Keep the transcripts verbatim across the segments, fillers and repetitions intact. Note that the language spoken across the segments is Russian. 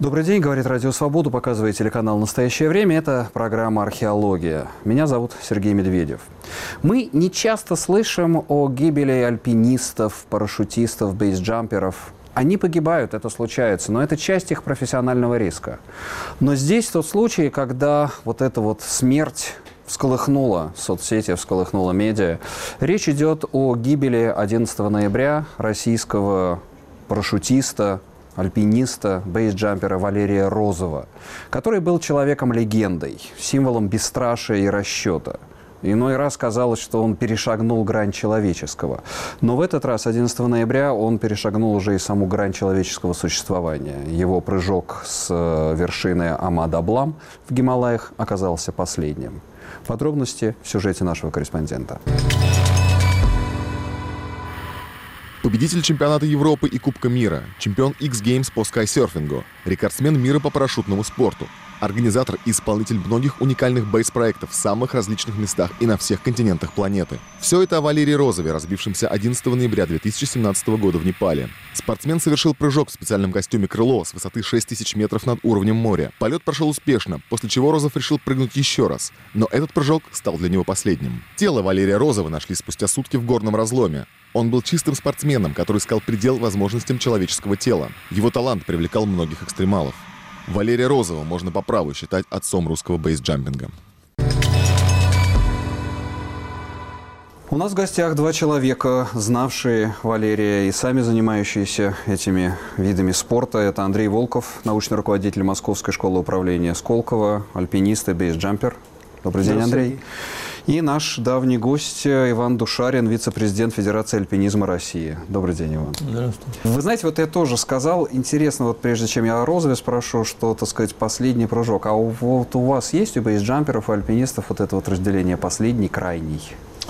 Добрый день, говорит Радио Свободу, показывает телеканал «Настоящее время». Это программа «Археология». Меня зовут Сергей Медведев. Мы не часто слышим о гибели альпинистов, парашютистов, бейсджамперов. Они погибают, это случается, но это часть их профессионального риска. Но здесь тот случай, когда вот эта вот смерть всколыхнула соцсети, всколыхнула медиа. Речь идет о гибели одиннадцатого ноября российского парашютиста, альпиниста, бейсджампера Валерия Розова, который был человеком-легендой, символом бесстрашия и расчета. Иной раз казалось, что он перешагнул грань человеческого. Но в этот раз, одиннадцатого ноября, он перешагнул уже и саму грань человеческого существования. Его прыжок с вершины Амад-Аблам в Гималаях оказался последним. Подробности в сюжете нашего корреспондента. Победитель чемпионата Европы и Кубка мира, чемпион X-Games по скайсерфингу, рекордсмен мира по парашютному спорту, организатор и исполнитель многих уникальных бейс-проектов в самых различных местах и на всех континентах планеты. Все это о Валерии Розове, разбившемся одиннадцатого ноября две тысячи семнадцатого года в Непале. Спортсмен совершил прыжок в специальном костюме «Крыло» с высоты шесть тысяч метров над уровнем моря. Полет прошел успешно, после чего Розов решил прыгнуть еще раз. Но этот прыжок стал для него последним. Тело Валерия Розова нашли спустя сутки в горном разломе. Он был чистым спортсменом, который искал предел возможностям человеческого тела. Его талант привлекал многих экстремалов. Валерия Розова можно по праву считать отцом русского бейсджампинга. У нас в гостях два человека, знавшие Валерия и сами занимающиеся этими видами спорта. Это Андрей Волков, научный руководитель Московской школы управления Сколково, альпинист и бейсджампер. Добрый день, Андрей. И наш давний гость Иван Душарин, вице-президент Федерации альпинизма России. Добрый день, Иван. Здравствуйте. Вы знаете, вот я тоже сказал, интересно, вот прежде чем я о Розове спрошу, что, так сказать, последний прыжок. А у, вот у вас есть у бейсджамперов и альпинистов вот это вот разделение последний, крайний?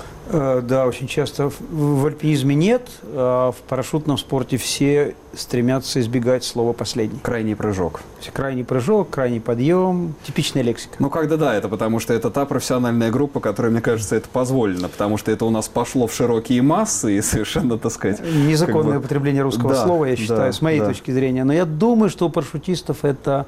Да, очень часто в альпинизме нет, а в парашютном спорте все стремятся избегать слова «последний». Крайний прыжок. Крайний прыжок, крайний подъем, типичная лексика. Ну, когда да, это потому что это та профессиональная группа, которой, мне кажется, это позволено, потому что это у нас пошло в широкие массы и совершенно, так сказать... Незаконное как бы... употребление русского да, слова, я считаю, да, с моей да. точки зрения. Но я думаю, что у парашютистов это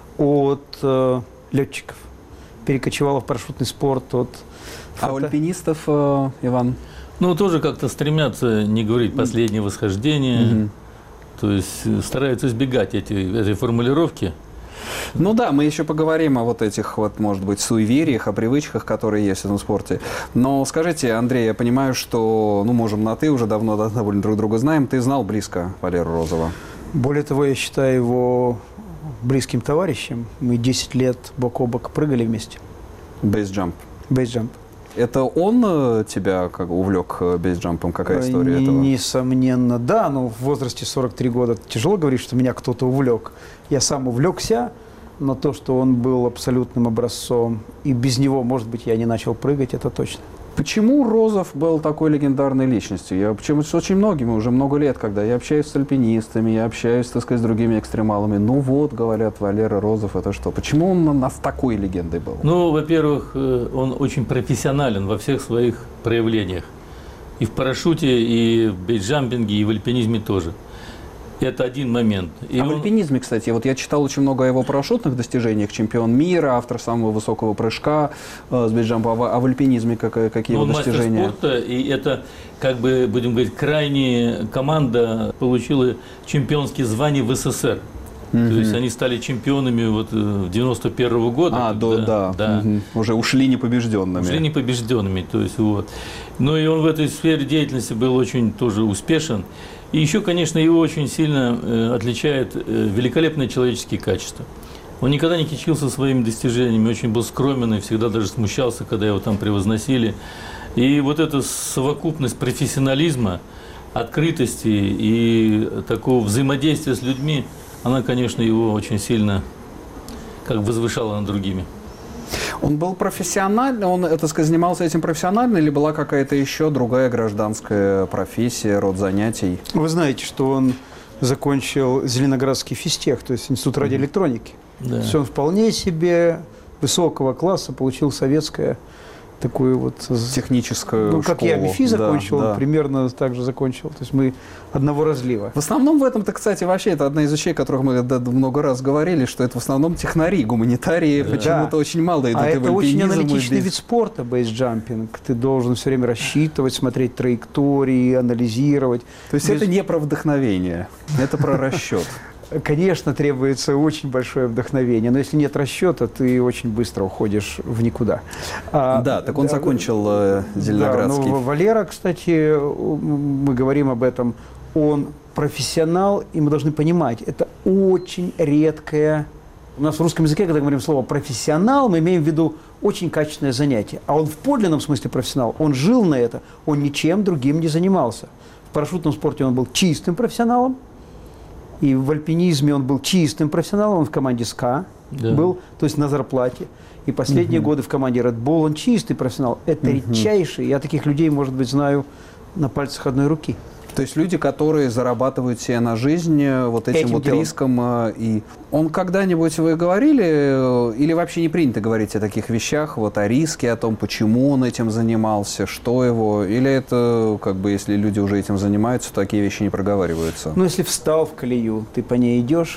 от э, летчиков. Перекочевало в парашютный спорт от... А у альпинистов, э, Иван? Ну, тоже как-то стремятся не говорить «последнее восхождение», mm-hmm. то есть стараются избегать эти, этой формулировки. Ну да, мы еще поговорим о вот этих, вот, может быть, суевериях, о привычках, которые есть в этом спорте. Но скажите, Андрей, я понимаю, что, ну, можем на «ты», уже давно довольно друг друга знаем. Ты знал близко Валеру Розова? Более того, я считаю его близким товарищем. Мы десять лет бок о бок прыгали вместе. Бейсджамп? Бейсджамп. Это он тебя как увлек бейсджампом? Какая история этого? Несомненно, да. Но в возрасте сорок три года тяжело говорить, что меня кто-то увлек. Я сам увлекся, но то, что он был абсолютным образцом, и без него, может быть, я не начал прыгать, это точно. Почему Розов был такой легендарной личностью? Я почему с очень многими уже много лет, когда я общаюсь с альпинистами, я общаюсь, так сказать, с другими экстремалами. Ну вот, говорят, Валера Розов, это что? Почему он у нас такой легендой был? Ну, во-первых, он очень профессионален во всех своих проявлениях. И в парашюте, и в бейсджампинге, и в альпинизме тоже. Это один момент. И а он... в альпинизме, кстати, вот я читал очень много о его парашютных достижениях. Чемпион мира, автор самого высокого прыжка э, с бейсджампа. А в альпинизме как, какие ну, его достижения? Мастер спорта, и это, как бы, будем говорить, крайняя команда получила чемпионские звания в СССР. Mm-hmm. То есть они стали чемпионами вот в девяносто первого года. А, до, да. да. Mm-hmm. Уже ушли непобежденными. Ушли непобежденными. То есть, вот. Ну и он в этой сфере деятельности был очень тоже успешен. И еще, конечно, его очень сильно э, отличает э, великолепные человеческие качества. Он никогда не кичился своими достижениями, очень был скромен и всегда даже смущался, когда его там превозносили. И вот эта совокупность профессионализма, открытости и такого взаимодействия с людьми, она, конечно, его очень сильно как возвышала над другими. Он был профессиональный, он, так сказать, занимался этим профессионально, или была какая-то еще другая гражданская профессия, род занятий? Вы знаете, что он закончил Зеленоградский физтех, то есть Институт радиоэлектроники. Да. То есть он вполне себе высокого класса получил советское такую вот... Техническую Ну, как школу. я МИФИ закончил, да, он да. примерно так же закончил. То есть мы одного разлива. В основном в этом-то, кстати, вообще это одна из вещей, о которых мы да, много раз говорили, что это в основном технари, гуманитарии Да. почему-то очень мало идут А и это в очень альпинизм, и аналитичный бейс- вид спорта, бейсджампинг. Ты должен все время рассчитывать, смотреть траектории, анализировать. То есть Без- это не про вдохновение, это про расчет. Конечно, требуется очень большое вдохновение, но если нет расчета, ты очень быстро уходишь в никуда. А, Да, так он да, закончил э, Зеленоградский. Да, ну, Валера, кстати, мы говорим об этом, он профессионал, и мы должны понимать, это очень редкое. У нас в русском языке, когда говорим слово «профессионал», мы имеем в виду очень качественное занятие. А он в подлинном смысле профессионал, он жил на это, он ничем другим не занимался. В парашютном спорте он был чистым профессионалом, и в альпинизме он был чистым профессионалом, он в команде СКА Да. был, то есть на зарплате. И последние годы в команде Red Bull он чистый профессионал. Это редчайший. Я таких людей, может быть, знаю на пальцах одной руки. То есть люди, которые зарабатывают себе на жизнь э, вот этим, Этим вот делом. риском. э, И он когда-нибудь, вы говорили, э, или вообще не принято говорить о таких вещах, вот о риске, о том, почему он этим занимался, что его, или это, как бы, если люди уже этим занимаются, то такие вещи не проговариваются? Ну, если встал в колею, ты по ней идешь.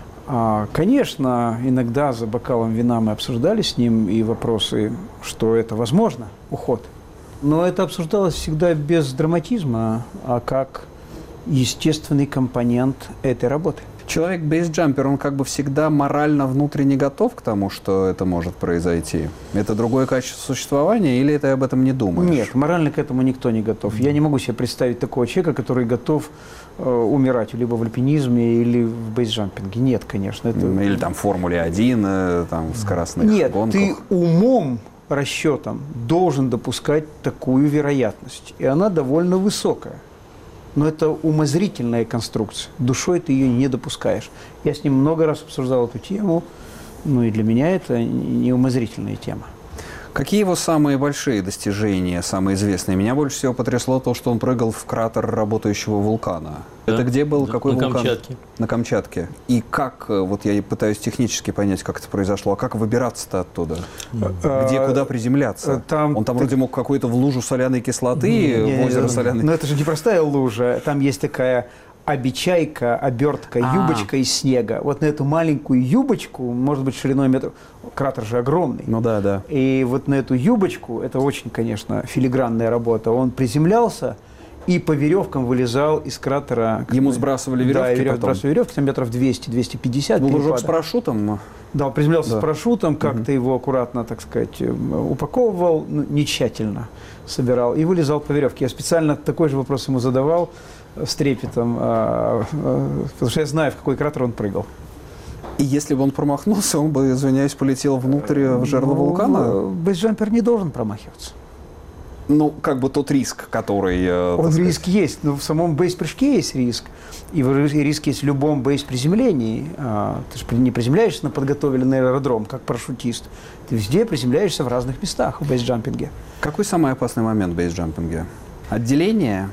А, конечно, иногда за бокалом вина мы обсуждали с ним и вопросы, что это возможно, уход. Но это обсуждалось всегда без драматизма, а как естественный компонент этой работы. Человек бейсджампер, он как бы всегда морально внутренне готов к тому, что это может произойти? Это другое качество существования, или ты об этом не думаешь? Нет, морально к этому никто не готов. Я не могу себе представить такого человека, который готов э, умирать либо в альпинизме, или в бейсджампинге. Нет, конечно. Это... Или там в Формуле один, э, там в скоростных Нет, гонках? ты умом, расчетом должен допускать такую вероятность. И она довольно высокая. Но это умозрительная конструкция. Душой ты ее не допускаешь. Я с ним много раз обсуждал эту тему. Ну и для меня это не умозрительная тема. Какие его самые большие достижения, самые известные? Меня больше всего потрясло то, что он прыгал в кратер работающего вулкана. Да, Это где был? да, Какой на вулкан? Камчатке. На Камчатке. И как, э, вот я пытаюсь технически понять, как это произошло, а как выбираться-то оттуда? Где, куда приземляться? Там- Он там вроде мог какой-то в лужу соляной кислоты, в озеро соляной... Но это же не простая лужа. Там есть такая обечайка, обертка, А. юбочка из снега. Вот на эту маленькую юбочку, может быть, шириной метр... Кратер же огромный. Ну да, да. И вот на эту юбочку, это очень, конечно, филигранная работа, он приземлялся и по веревкам вылезал из кратера. Ему сбрасывали веревки Да, верев- потом? сбрасывали веревки, там метров двести — двести пятьдесят. Был перепада. лужок с парашютом? Да, он приземлялся Да. с парашютом, как-то его аккуратно, так сказать, упаковывал, ну, не тщательно собирал и вылезал по веревке. Я специально такой же вопрос ему задавал с трепетом, а, а, потому что я знаю, в какой кратер он прыгал. И если бы он промахнулся, он бы, извиняюсь, полетел внутрь в жерло Ну, вулкана? бейсджампер не должен промахиваться. Ну, как бы тот риск, который... э, так Он сказать, риск есть, но в самом бейс-прыжке есть риск. И в- и риск есть в любом бейс-приземлении. А, Ты же при- не приземляешься на подготовленный аэродром, как парашютист. Ты везде приземляешься в разных местах в бейс-джампинге. Какой самый опасный момент в бейсджампинге? Отделение?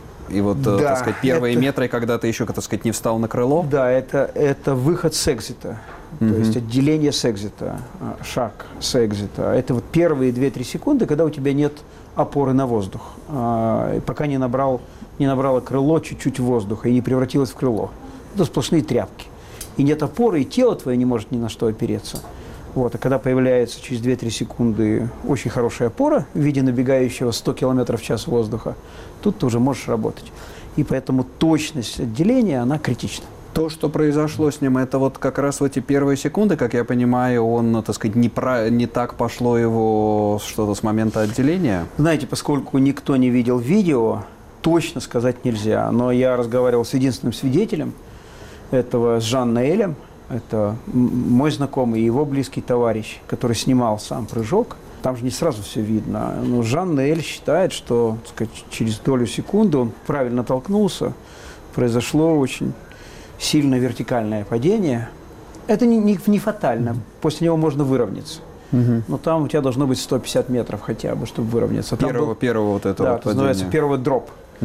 И вот, э, Да, так сказать, первые это- метры, когда ты еще, так сказать, не встал на крыло? Да, это, это выход с экзита. То Мгм. есть отделение с экзита, а, шаг с экзита. Это вот первые две-три секунды, когда у тебя нет опоры на воздух. А, и пока не, набрал, не набрало крыло чуть-чуть воздуха и не превратилось в крыло. Это сплошные тряпки. И нет опоры, и тело твое не может ни на что опереться. Вот. А когда появляется через две-три секунды очень хорошая опора в виде набегающего сто километров в час воздуха, тут ты уже можешь работать. И поэтому точность отделения, она критична. То, что произошло с ним, это вот как раз в эти первые секунды, как я понимаю, он, так сказать, не, про, не так пошло его что-то с момента отделения? Знаете, поскольку никто не видел видео, точно сказать нельзя. Но я разговаривал с единственным свидетелем этого, с Жан-Наэлем. Это м- мой знакомый и его близкий товарищ, который снимал сам прыжок. Там же не сразу все видно. Но Жан-Наэль считает, что, так сказать, через долю секунды он правильно толкнулся. Произошло очень сильное вертикальное падение. Это не, не, не фатально. После него можно выровняться. Но там у тебя должно быть сто пятьдесят метров хотя бы, чтобы выровняться. Там Первого, был- первого вот этого да, вот это называется падения. первый дроп.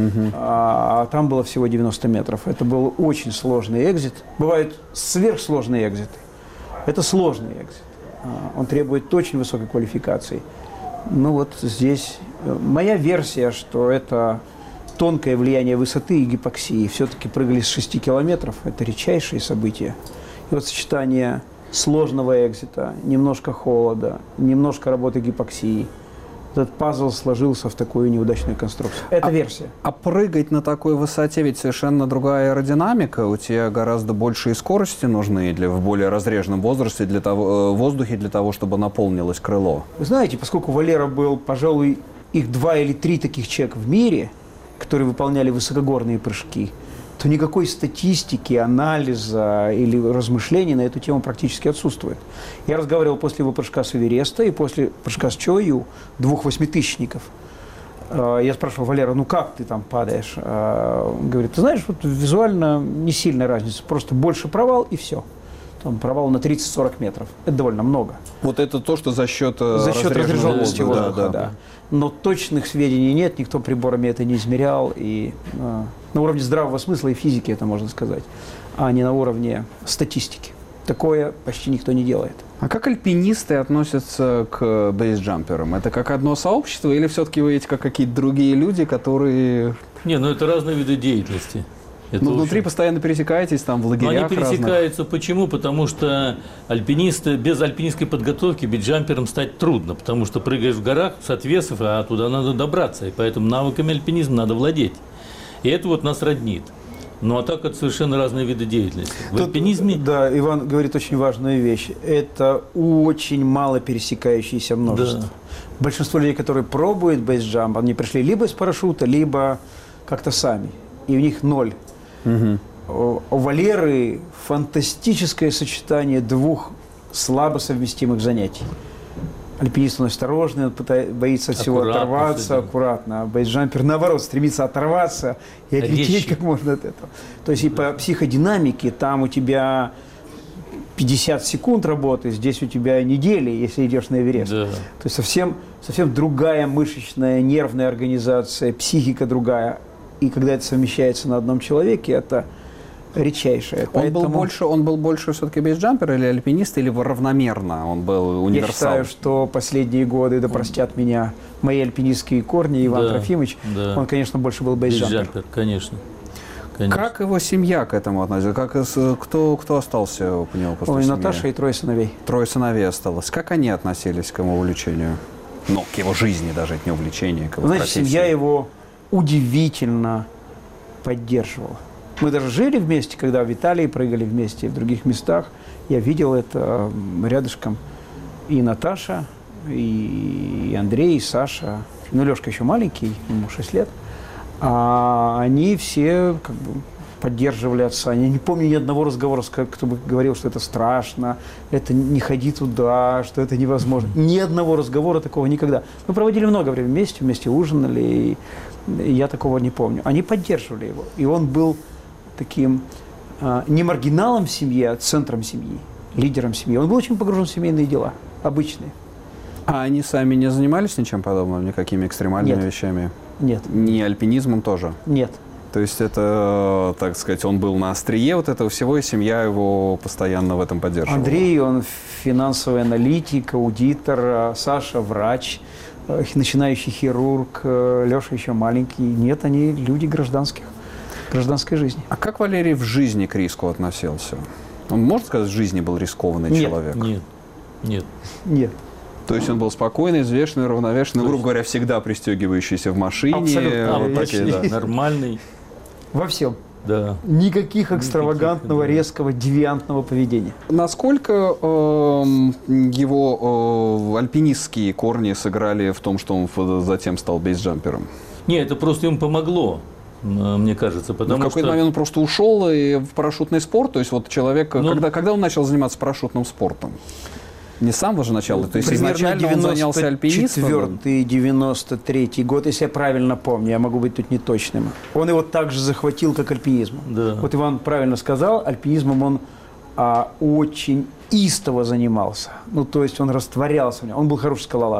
А, а там было всего девяносто метров. Это был очень сложный экзит. Бывают сверхсложные экзиты. Это сложный экзит. А, он требует очень высокой квалификации. Ну вот здесь моя версия, что это тонкое влияние высоты и гипоксии. Все-таки прыгали с шести километров, это редчайшие события. И вот сочетание сложного экзита, немножко холода, немножко работы гипоксии. Этот пазл сложился в такую неудачную конструкцию. Это а, версия. А прыгать на такой высоте ведь совершенно другая аэродинамика. У тебя гораздо большие скорости нужны для, в более разреженном возрасте для того, э, воздухе для того, чтобы наполнилось крыло. Вы знаете, поскольку Валера был, пожалуй, их два или три таких человека в мире, которые выполняли высокогорные прыжки, то никакой статистики, анализа или размышлений на эту тему практически отсутствует. Я разговаривал после его прыжка с Эвереста и после прыжка с Чою, двух восьмитысячников. Я спрашивал: Валера, ну как ты там падаешь? Он говорит: ты знаешь, вот визуально не сильная разница, просто больше провал и все. Там провал на тридцать-сорок метров. Это довольно много. Вот это то, что за счет За счет разреженности воздуха, да, да. да. Но точных сведений нет, никто приборами это не измерял. И э, на уровне здравого смысла и физики это можно сказать, а не на уровне статистики. Такое почти никто не делает. А как альпинисты относятся к бейсджамперам? Это как одно сообщество или все-таки вы эти как какие-то другие люди, которые... Не, ну это разные виды деятельности. Это ну, внутри очень... постоянно пересекаетесь, там, в лагерях разных. Они пересекаются. Разных. Почему? Потому что альпинисты, без альпинистской подготовки бейсджампером стать трудно, потому что прыгаешь в горах с отвесов, а туда надо добраться, и поэтому навыками альпинизма надо владеть. И это вот нас роднит. Ну, а так это совершенно разные виды деятельности. В Тут, альпинизме... Да, Иван говорит очень важную вещь. Это очень мало пересекающееся множество. Да. Большинство людей, которые пробуют бейсджамп, они пришли либо с парашюта, либо как-то сами. И у них ноль. Угу. У Валеры фантастическое сочетание двух слабо совместимых занятий. Альпинист, он осторожный, он пытается, боится от всего аккуратно оторваться, всегда. Аккуратно. А бейсджампер, наоборот, стремится оторваться и отлететь как можно от этого. То есть да. И по психодинамике там у тебя пятьдесят секунд работы, здесь у тебя недели, если идешь на Эверест. Да. То есть совсем, совсем другая мышечная, нервная организация, психика другая. И когда это совмещается на одном человеке, это редчайшее. Он, Поэтому... был больше, он был больше все-таки бейсджампер или альпинист, или равномерно? Он был универсал? Я считаю, что последние годы, да простят меня мои альпинистские корни, Иван да, Трофимович, да. Он, конечно, больше был бейсджампер. Бейсджампер, конечно. Конечно. Как его семья к этому относится? Как, кто, кто остался у него после Ой, семьи? Наташа и трое сыновей. Трое сыновей осталось. Как они относились к его увлечению? Ну, к его жизни даже, это не увлечение, к его Знаете, профессии. семья его удивительно поддерживала. Мы даже жили вместе, когда в Италии прыгали вместе, в других местах. Я видел это рядышком. И Наташа, и Андрей, и Саша. Ну, Лешка еще маленький, ему шесть лет. А они все как бы поддерживали отца. Я не помню ни одного разговора, кто бы говорил, что это страшно, это не ходи туда, что это невозможно. Ни одного разговора такого никогда. Мы проводили много времени вместе, вместе ужинали, и я такого не помню. Они поддерживали его. И он был таким а, не маргиналом в семье, а центром семьи, лидером семьи. Он был очень погружен в семейные дела, обычные. А они сами не занимались ничем подобным, никакими экстремальными Нет. вещами? Нет. Ни альпинизмом тоже? Нет. То есть это, так сказать, он был на острие вот этого всего, и семья его постоянно в этом поддерживала? Андрей, он финансовый аналитик, аудитор, Саша врач, начинающий хирург, Леша еще маленький. Нет, они люди гражданских, гражданской жизни. А как Валерий в жизни к риску относился? Он, можно сказать, в жизни был рискованный нет, человек? Нет, нет. Нет. То есть он был спокойный, взвешенный, равновешенный, грубо говоря, всегда пристегивающийся в машине. Абсолютно. Вот такие, да. Нормальный. Во всем. Да. Никаких экстравагантного, Никаких, да. резкого, девиантного поведения. Насколько э, его э, альпинистские корни сыграли в том, что он затем стал бейсджампером? Нет, это просто ему помогло, мне кажется, потому в какой-то что... момент он просто ушел и в парашютный спорт. То есть вот человек, Ну, когда, когда он начал заниматься парашютным спортом? Не с самого же начала, то есть Примерно изначально он занялся альпинистом? девяносто четвёртый — девяносто третий год, если я правильно помню, я могу быть тут неточным. Он его также захватил, как альпинизмом. Да. Вот Иван правильно сказал, альпинизмом он а, очень истово занимался. Ну, то есть он растворялся в нем. Он был хороший скалолаз.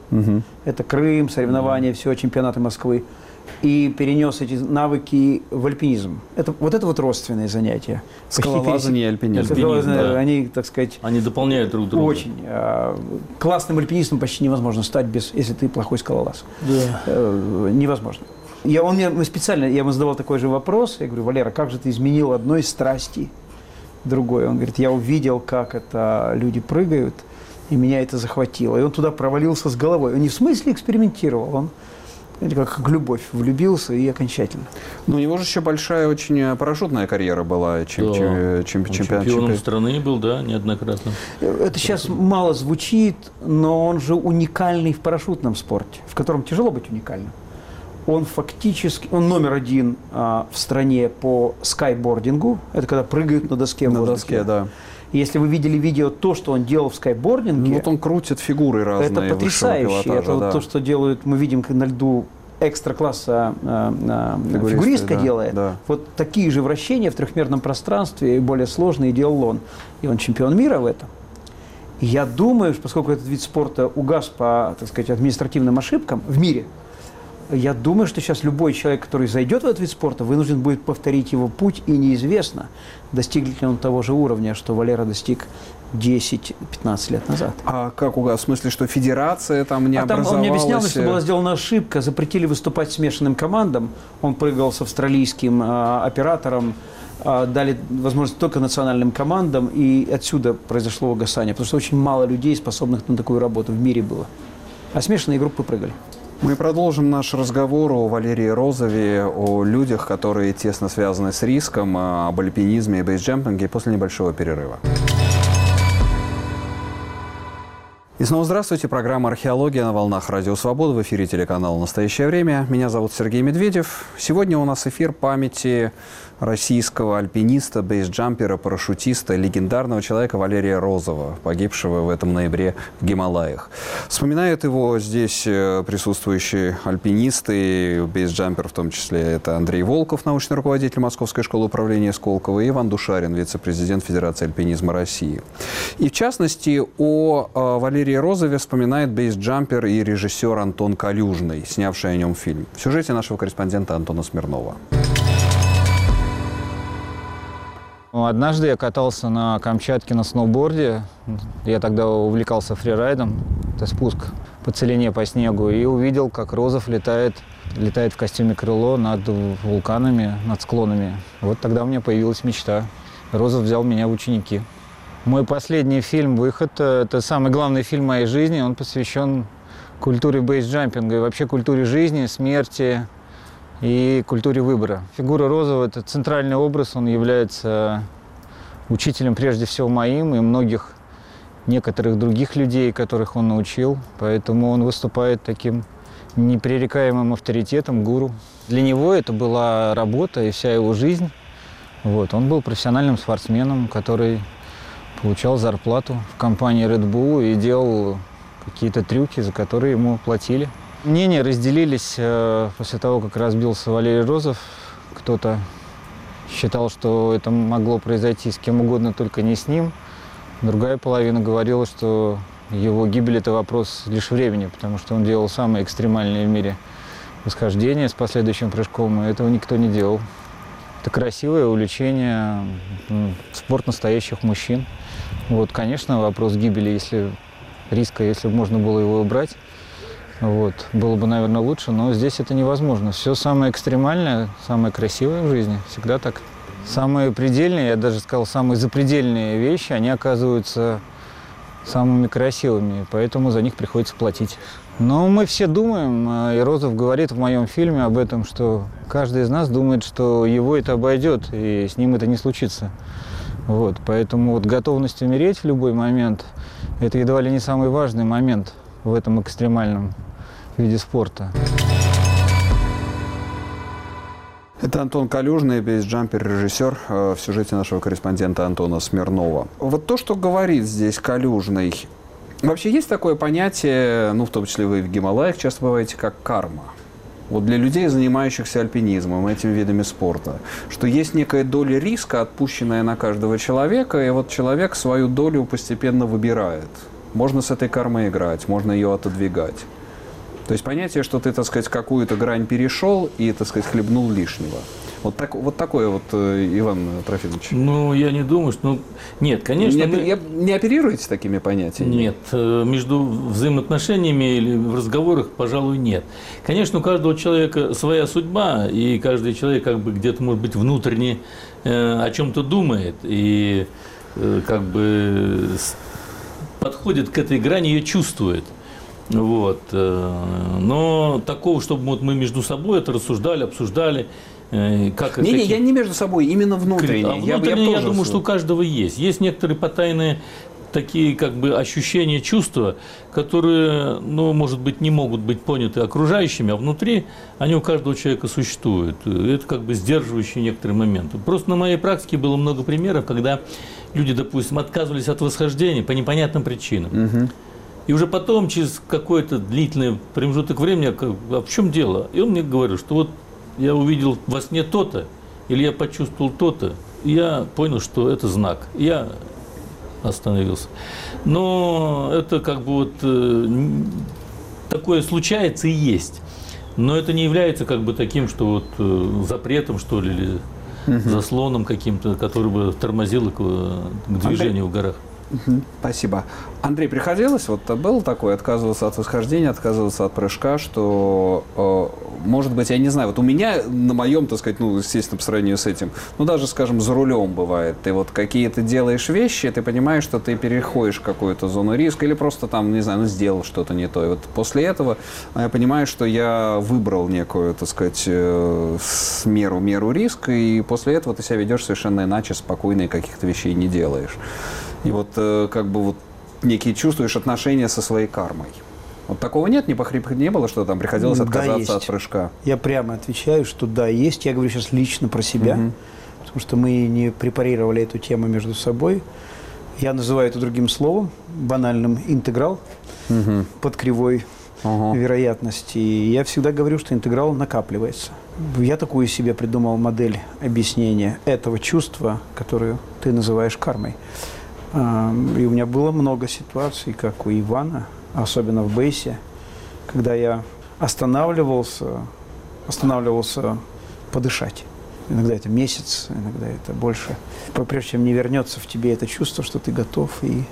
Угу. Это Крым, соревнования, все, чемпионаты Москвы. И перенес эти навыки в альпинизм. Это, вот это вот родственные занятия. Скалолазание и альпинизм. альпинизм да. Они, так сказать... Они дополняют друг друга. Очень. Классным альпинистом почти невозможно стать, без, если ты плохой скалолаз. Да. Невозможно. Я, он мне, мы специально, я ему задавал такой же вопрос. Я говорю: Валера, как же ты изменил одной страсти другой? Он говорит: я увидел, как это люди прыгают, и меня это захватило. И он туда провалился с головой. Он не в смысле экспериментировал, он... Как, как любовь, влюбился и окончательно. Но у него же еще большая очень парашютная карьера была. Чем, да. чем, чем, он чемпион, чемпионом чемпион. страны был, да, неоднократно. Это сейчас мало звучит, но он же уникальный в парашютном спорте, в котором тяжело быть уникальным. Он фактически, он номер один а, в стране по скайбордингу. Это когда прыгают на доске в На воздухе. доске, да. Если вы видели видео, то, что он делал в скайбординге, ну, вот он крутит фигуры разные. это потрясающе. Пилотажа, это да. вот то, что делают, мы видим на льду экстра-класса э, э, фигуристка да, делает. Да. Вот такие же вращения в трехмерном пространстве, более сложные, делал он. И он чемпион мира в этом. И я думаю, что поскольку этот вид спорта угас по, так сказать, административным ошибкам в мире, я думаю, что сейчас любой человек, который зайдет в этот вид спорта, вынужден будет повторить его путь, и неизвестно, достигнет ли он того же уровня, что Валера достиг десять-пятнадцать лет назад. А как угас? В смысле, что федерация там не а там образовалась? он мне объяснял, что была сделана ошибка, запретили выступать смешанным командам. Он прыгал с австралийским э, оператором, э, дали возможность только национальным командам, и отсюда произошло угасание, потому что очень мало людей, способных на такую работу в мире было. А смешанные группы прыгали. Мы продолжим наш разговор о Валерии Розове, о людях, которые тесно связаны с риском, об альпинизме и бейсджемпинге после небольшого перерыва. И снова здравствуйте. Программа «Археология» на волнах Радио Свобода. В эфире телеканала «Настоящее время». Меня зовут Сергей Медведев. Сегодня у нас эфир памяти российского альпиниста, бейсджампера, парашютиста, легендарного человека Валерия Розова, погибшего в этом ноябре в Гималаях. Вспоминают его здесь присутствующие альпинисты, бейсджампер в том числе. Это Андрей Волков, научный руководитель Московской школы управления Сколково, и Иван Душарин, вице-президент Федерации альпинизма России. И в частности о Валерии Розове вспоминает бейсджампер и режиссер Антон Калюжный, снявший о нем фильм. В сюжете нашего корреспондента Антона Смирнова. Однажды я катался на Камчатке на сноуборде. Я тогда увлекался фрирайдом, это спуск по целине по снегу, и увидел, как Розов летает, летает в костюме крыло над вулканами, над склонами. Вот тогда у меня появилась мечта. Розов взял меня в ученики. Мой последний фильм «Выход» — это самый главный фильм моей жизни. Он посвящен культуре бейсджампинга и вообще культуре жизни, смерти и культуре выбора. Фигура Розова – это центральный образ, он является учителем прежде всего моим и многих некоторых других людей, которых он научил. Поэтому он выступает таким непререкаемым авторитетом, гуру. Для него это была работа и вся его жизнь. Вот. Он был профессиональным спортсменом, который получал зарплату в компании Red Bull и делал какие-то трюки, за которые ему платили. Мнения разделились э, после того, как разбился Валерий Розов. Кто-то считал, что это могло произойти с кем угодно, только не с ним. Другая половина говорила, что его гибель – это вопрос лишь времени, потому что он делал самые экстремальные в мире восхождения с последующим прыжком, и этого никто не делал. Это красивое увлечение, спорт настоящих мужчин. Вот, конечно, вопрос гибели, если риска, если бы можно было его убрать, вот, было бы, наверное, лучше, но здесь это невозможно. Все самое экстремальное, самое красивое в жизни всегда так. Самые предельные, я даже сказал, самые запредельные вещи, они оказываются самыми красивыми, поэтому за них приходится платить. Но мы все думаем, и Розов говорит в моем фильме об этом, что каждый из нас думает, что его это обойдет, и с ним это не случится. Вот, поэтому вот готовность умереть в любой момент – это едва ли не самый важный момент в этом экстремальном виде спорта. Это Антон Калюжный, бейсджампер, режиссер, в сюжете нашего корреспондента Антона Смирнова. Вот то, что говорит здесь Калюжный, вообще есть такое понятие, ну, в том числе вы в Гималаях часто бываете, как карма. Вот для людей, занимающихся альпинизмом, этими видами спорта, что есть некая доля риска, отпущенная на каждого человека, и вот человек свою долю постепенно выбирает. Можно с этой кармой играть, можно ее отодвигать. То есть понятие, что ты, так сказать, какую-то грань перешел и, так сказать, хлебнул лишнего. Вот, так, вот такое вот, Иван Трофимович. Ну, я не думаю, что... Ну, нет, конечно... Не, мы... не оперируете такими понятиями? Нет. Между взаимоотношениями или в разговорах, пожалуй, нет. Конечно, у каждого человека своя судьба, и каждый человек как бы где-то, может быть, внутренне э, о чем-то думает, и э, как бы подходит к этой грани, ее чувствует. Вот. Но такого, чтобы вот мы между собой это рассуждали, обсуждали, как... Не, не, я не между собой, именно внутренне. А внутренне, я, я, я думаю, что у каждого есть. Есть некоторые потайные такие как бы ощущения, чувства, которые, ну, может быть, не могут быть поняты окружающими, а внутри они у каждого человека существуют. Это как бы сдерживающие некоторые моменты. Просто на моей практике было много примеров, когда люди, допустим, отказывались от восхождения по непонятным причинам. Угу. И уже потом, через какой-то длительный промежуток времени, а в чем дело? И он мне говорил, что вот я увидел во сне то-то, или я почувствовал то-то, и я понял, что это знак. Я остановился. Но это как бы вот э, такое случается и есть. Но это не является как бы таким, что вот э, запретом, что ли, или угу. заслоном каким-то, который бы тормозил к, к движению Андрей. В горах. Угу. Спасибо. Андрей, приходилось, вот было такое, отказываться от восхождения, отказываться от прыжка, что, э, может быть, я не знаю, вот у меня на моем, так сказать, ну, естественно, по сравнению с этим, ну, даже, скажем, за рулем бывает, ты вот какие-то делаешь вещи, ты понимаешь, что ты переходишь какую-то зону риска или просто там, не знаю, ну, сделал что-то не то. И вот после этого я понимаю, что я выбрал некую, так сказать, э, меру, меру риска, и после этого ты себя ведешь совершенно иначе, спокойно и каких-то вещей не делаешь. И вот э, как бы вот некие чувствуешь отношения со своей кармой. Вот такого нет, не, похрип, не было, что там приходилось отказаться да, от прыжка? Я прямо отвечаю, что да, есть. Я говорю сейчас лично про себя, угу. потому что мы не препарировали эту тему между собой. Я называю это другим словом, банальным, интеграл угу. под кривой угу. вероятности. И я всегда говорю, что интеграл накапливается. Я такую себе придумал модель объяснения этого чувства, которую ты называешь кармой. И у меня было много ситуаций, как у Ивана, особенно в бейсе, когда я останавливался, останавливался подышать. Иногда это месяц, иногда это больше. Прежде чем не вернется в тебе это чувство, что ты готов и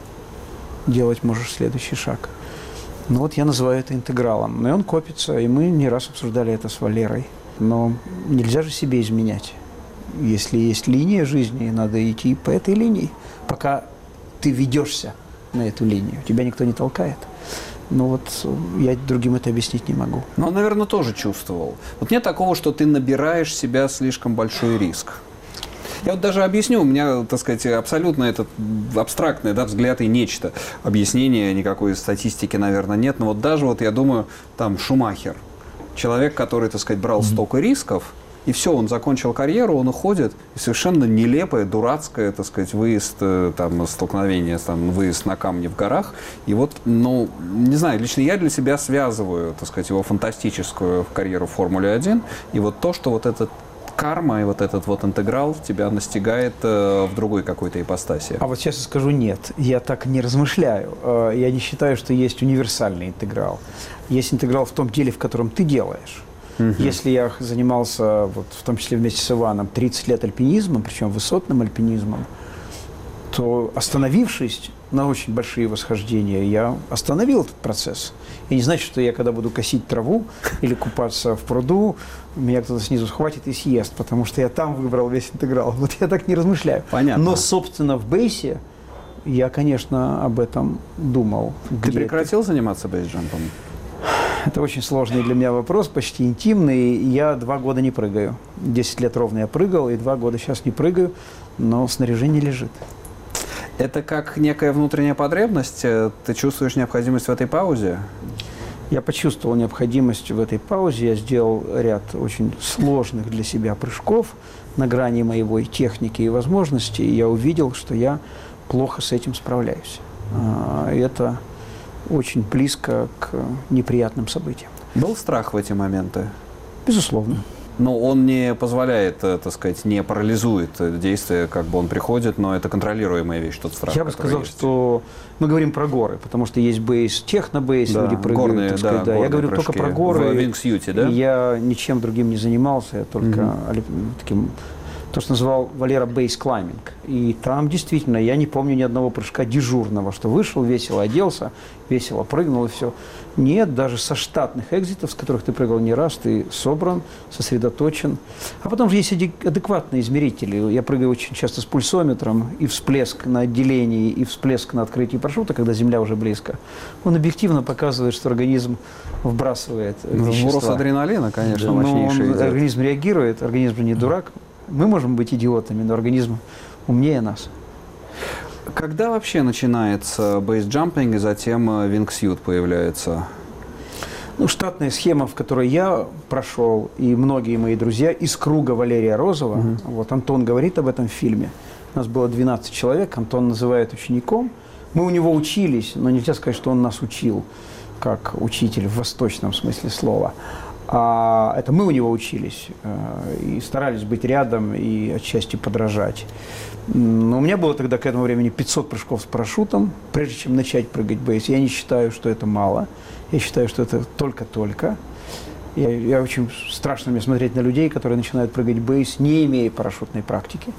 делать можешь следующий шаг. Ну вот я называю это интегралом. Но и он копится, и мы не раз обсуждали это с Валерой. Но нельзя же себе изменять. Если есть линия жизни, надо идти по этой линии, пока ты ведешься на эту линию. Тебя никто не толкает. Но вот я другим это объяснить не могу. Но он, наверное, тоже чувствовал. Вот нет такого, что ты набираешь себя слишком большой риск. Я вот даже объясню, у меня, так сказать, абсолютно этот абстрактный, да, взгляд и нечто. Объяснения никакой статистики, наверное, нет. Но вот даже вот я думаю, там Шумахер, человек, который, так сказать, брал столько рисков, и все, он закончил карьеру, он уходит, и совершенно нелепое, дурацкое, так сказать, выезд, там, столкновение, там, выезд на камни в горах. И вот, ну, не знаю, лично я для себя связываю, так сказать, его фантастическую карьеру в Формуле один, и вот то, что вот этот карма и вот этот вот интеграл тебя настигает э, в другой какой-то ипостаси. А вот сейчас я скажу нет, я так не размышляю. Я не считаю, что есть универсальный интеграл. Есть интеграл в том деле, в котором ты делаешь. Угу. Если я занимался, вот, в том числе вместе с Иваном, тридцать лет альпинизмом, причем высотным альпинизмом, то, остановившись на очень большие восхождения, я остановил этот процесс. И не значит, что я, когда буду косить траву или купаться в пруду, меня кто-то снизу схватит и съест, потому что я там выбрал весь интеграл. Вот я так не размышляю. Понятно. Но, собственно, в бейсе я, конечно, об этом думал. Ты прекратил это... заниматься бейсджампом? Это очень сложный для меня вопрос, почти интимный. Я два года не прыгаю. Десять лет ровно я прыгал, и два года сейчас не прыгаю, но снаряжение лежит. Это как некая внутренняя потребность? Ты чувствуешь необходимость в этой паузе? Я почувствовал необходимость в этой паузе. Я сделал ряд очень сложных для себя прыжков на грани моей техники и возможностей. И я увидел, что я плохо с этим справляюсь. Это очень близко к неприятным событиям. Был страх в эти моменты? Безусловно. Но он не позволяет, так сказать, не парализует действие, как бы он приходит, но это контролируемая вещь, тот страх. Я бы сказал, есть. что мы говорим про горы, потому что есть бейс, техно-бейс, да, люди прыгают, горные, так сказать, да, да. Я говорю прыжки. только про горы. В вингсьюте, да? Я ничем другим не занимался, я только Угу. таким, то, что называл Валера бейс клайминг. И там действительно, я не помню ни одного прыжка дежурного, что вышел, весело оделся, весело прыгнул и все. Нет, даже со штатных экзитов, с которых ты прыгал не раз, ты собран, сосредоточен. А потом же есть адекватные измерители. Я прыгаю очень часто с пульсометром, и всплеск на отделении, и всплеск на открытии парашюта, когда земля уже близко. Он объективно показывает, что организм вбрасывает вещества. Сброс адреналина, конечно, Но мощнейший он, идет. организм реагирует, организм же не дурак. Мы можем быть идиотами, но организм умнее нас. Когда вообще начинается бейсджампинг и затем вингсьют появляется? Ну, штатная схема, в которой я прошел, и многие мои друзья из круга Валерия Розова, угу. вот Антон говорит об этом в фильме. У нас было двенадцать человек, Антон называет учеником. Мы у него учились, но нельзя сказать, что он нас учил, как учитель в восточном смысле слова. А это мы у него учились и старались быть рядом и отчасти подражать. Но у меня было тогда к этому времени пятьсот прыжков с парашютом, прежде чем начать прыгать бейс. Я не считаю, что это мало. Я считаю, что это только-только. Я, я очень страшно мне смотреть на людей, которые начинают прыгать бейс, не имея парашютной практики.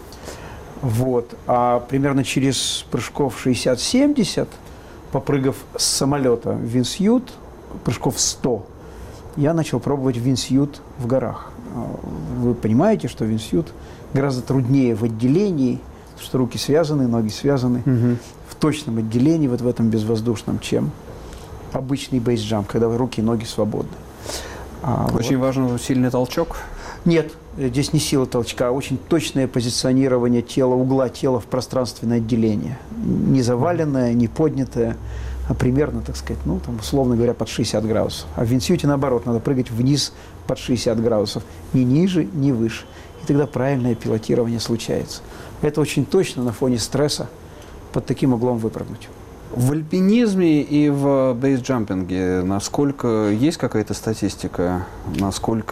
Вот. А примерно через прыжков шестьдесят-семьдесят, попрыгав с самолета в вингсьют, прыжков сто, я начал пробовать вингсьют в горах. Вы понимаете, что вингсьют гораздо труднее в отделении, что руки связаны, ноги связаны, угу. в точном отделении, вот в этом безвоздушном, чем обычный бейсджамп, когда руки и ноги свободны. А, очень вот. важен сильный толчок? Нет, здесь не сила толчка, а очень точное позиционирование тела, угла тела в пространственное отделение. Не заваленное, не поднятое, а примерно, так сказать, ну, там, условно говоря, под шестьдесят градусов. А в вингсьюте, наоборот, надо прыгать вниз под шестьдесят градусов, ни ниже, ни выше. И тогда правильное пилотирование случается. Это очень точно на фоне стресса под таким углом выпрыгнуть. В альпинизме и в бейсджампинге насколько есть какая-то статистика, насколько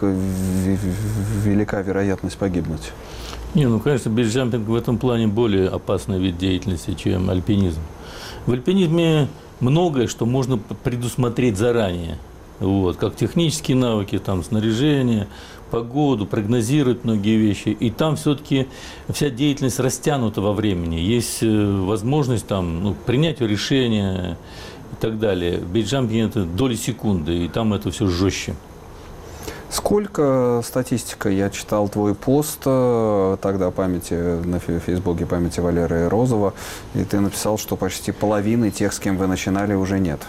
велика вероятность погибнуть? Не, ну, конечно, бейсджампинг в этом плане более опасный вид деятельности, чем альпинизм. В альпинизме многое, что можно предусмотреть заранее. Вот, как технические навыки, там, снаряжение, погоду, прогнозировать многие вещи. И там все-таки вся деятельность растянута во времени. Есть возможность там, ну, принять решения и так далее. В бейсджампинге это доли секунды, и там это все жестче. Сколько статистика? Я читал твой пост тогда памяти на Фейсбуке памяти Валерия Розова, и ты написал, что почти половины тех, с кем вы начинали, уже нет.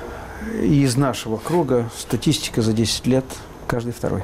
Из нашего круга статистика за десять лет каждый второй.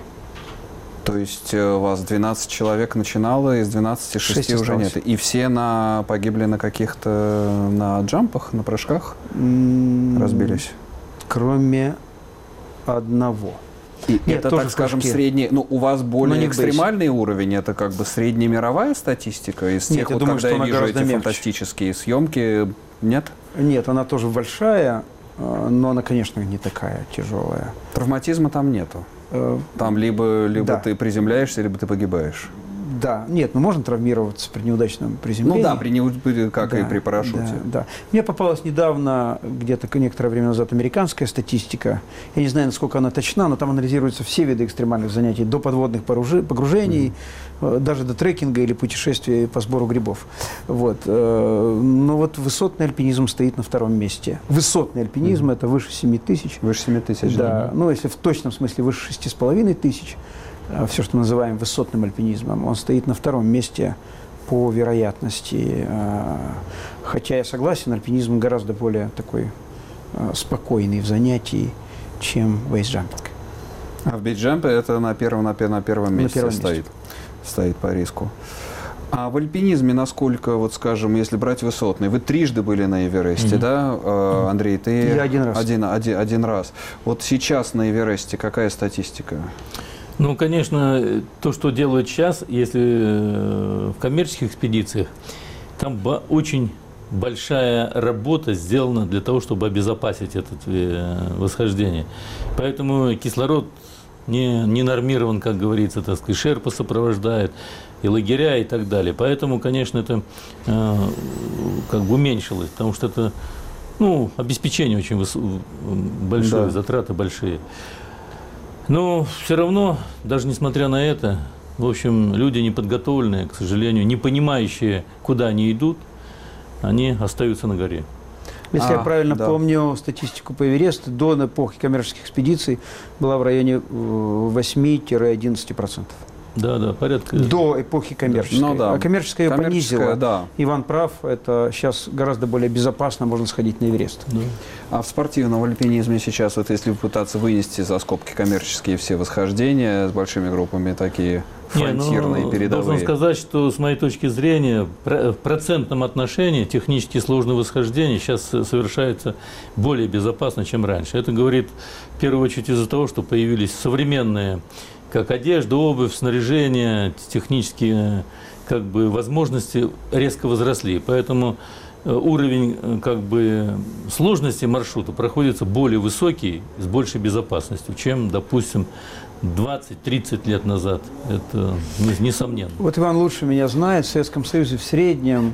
То есть у вас двенадцать человек начинало, из двенадцати шесть уже нет. И все на, погибли на каких-то, на джампах, на прыжках mm-hmm. разбились? Кроме одного. И Нет, это, так скажем, средний, ну, у вас более экстремальный уровень, это как бы среднемировая статистика из тех, Нет, вот, думаю, когда я вижу эти мягче. фантастические съемки, нет? Нет, она тоже большая, но она, конечно, не такая тяжелая. Травматизма там нету? Там либо, либо да. ты приземляешься, либо ты погибаешь? Да, нет, ну можно травмироваться при неудачном приземлении. Ну да, при неуд... как да, и при парашюте. Да, да. Мне попалась недавно, где-то некоторое время назад, американская статистика. Я не знаю, насколько она точна, но там анализируются все виды экстремальных занятий, до подводных погружений, mm-hmm. даже до трекинга или путешествий по сбору грибов. Вот. Но вот высотный альпинизм стоит на втором месте. Высотный альпинизм mm-hmm. – это выше семи тысяч. Выше семи тысяч, да. да. Ну, если в точном смысле выше шести с половиной тысяч, все, что мы называем высотным альпинизмом, он стоит на втором месте по вероятности. Хотя я согласен, альпинизм гораздо более такой спокойный в занятии, чем бейсджампинг. А в бейсджампе это на первом, на первом, на первом месте, на первом стоит, месте стоит по риску. А в альпинизме насколько, вот скажем, если брать высотный, вы трижды были на Эвересте, mm-hmm. да, э, Андрей? Ты Я один раз. Один, один, один раз. Вот сейчас на Эвересте какая статистика? Ну, конечно, то, что делают сейчас, если в коммерческих экспедициях, там очень большая работа сделана для того, чтобы обезопасить это восхождение. Поэтому кислород не, не нормирован, как говорится, так сказать, шерпа сопровождает, и лагеря, и так далее. Поэтому, конечно, это э, как бы уменьшилось, потому что это, ну, обеспечение очень выс... большое, да. Затраты большие. Но все равно, даже несмотря на это, в общем, люди неподготовленные, к сожалению, не понимающие, куда они идут, они остаются на горе. Если а, я правильно да. помню статистику по Эвересту, до эпохи коммерческих экспедиций была в районе восемь-одиннадцать процентов. Да, да, порядка. До эпохи коммерческой. Ну, да. А коммерческая, коммерческая понизила. Да. Иван прав, это сейчас гораздо более безопасно, можно сходить на Эверест. Да. А в спортивном альпинизме сейчас, вот если пытаться вынести за скобки коммерческие все восхождения с большими группами, такие фронтирные, Не, ну, передовые. Должен сказать, что с моей точки зрения в процентном отношении технически сложные восхождения сейчас совершаются более безопасно, чем раньше. Это говорит в первую очередь из-за того, что появились современные, как одежда, обувь, снаряжение, технические как бы, возможности резко возросли. Поэтому уровень как бы, сложности маршрута проходится более высокий, с большей безопасностью, чем, допустим, двадцать-тридцать лет назад. Это несомненно. Вот Иван лучше меня знает, в Советском Союзе в среднем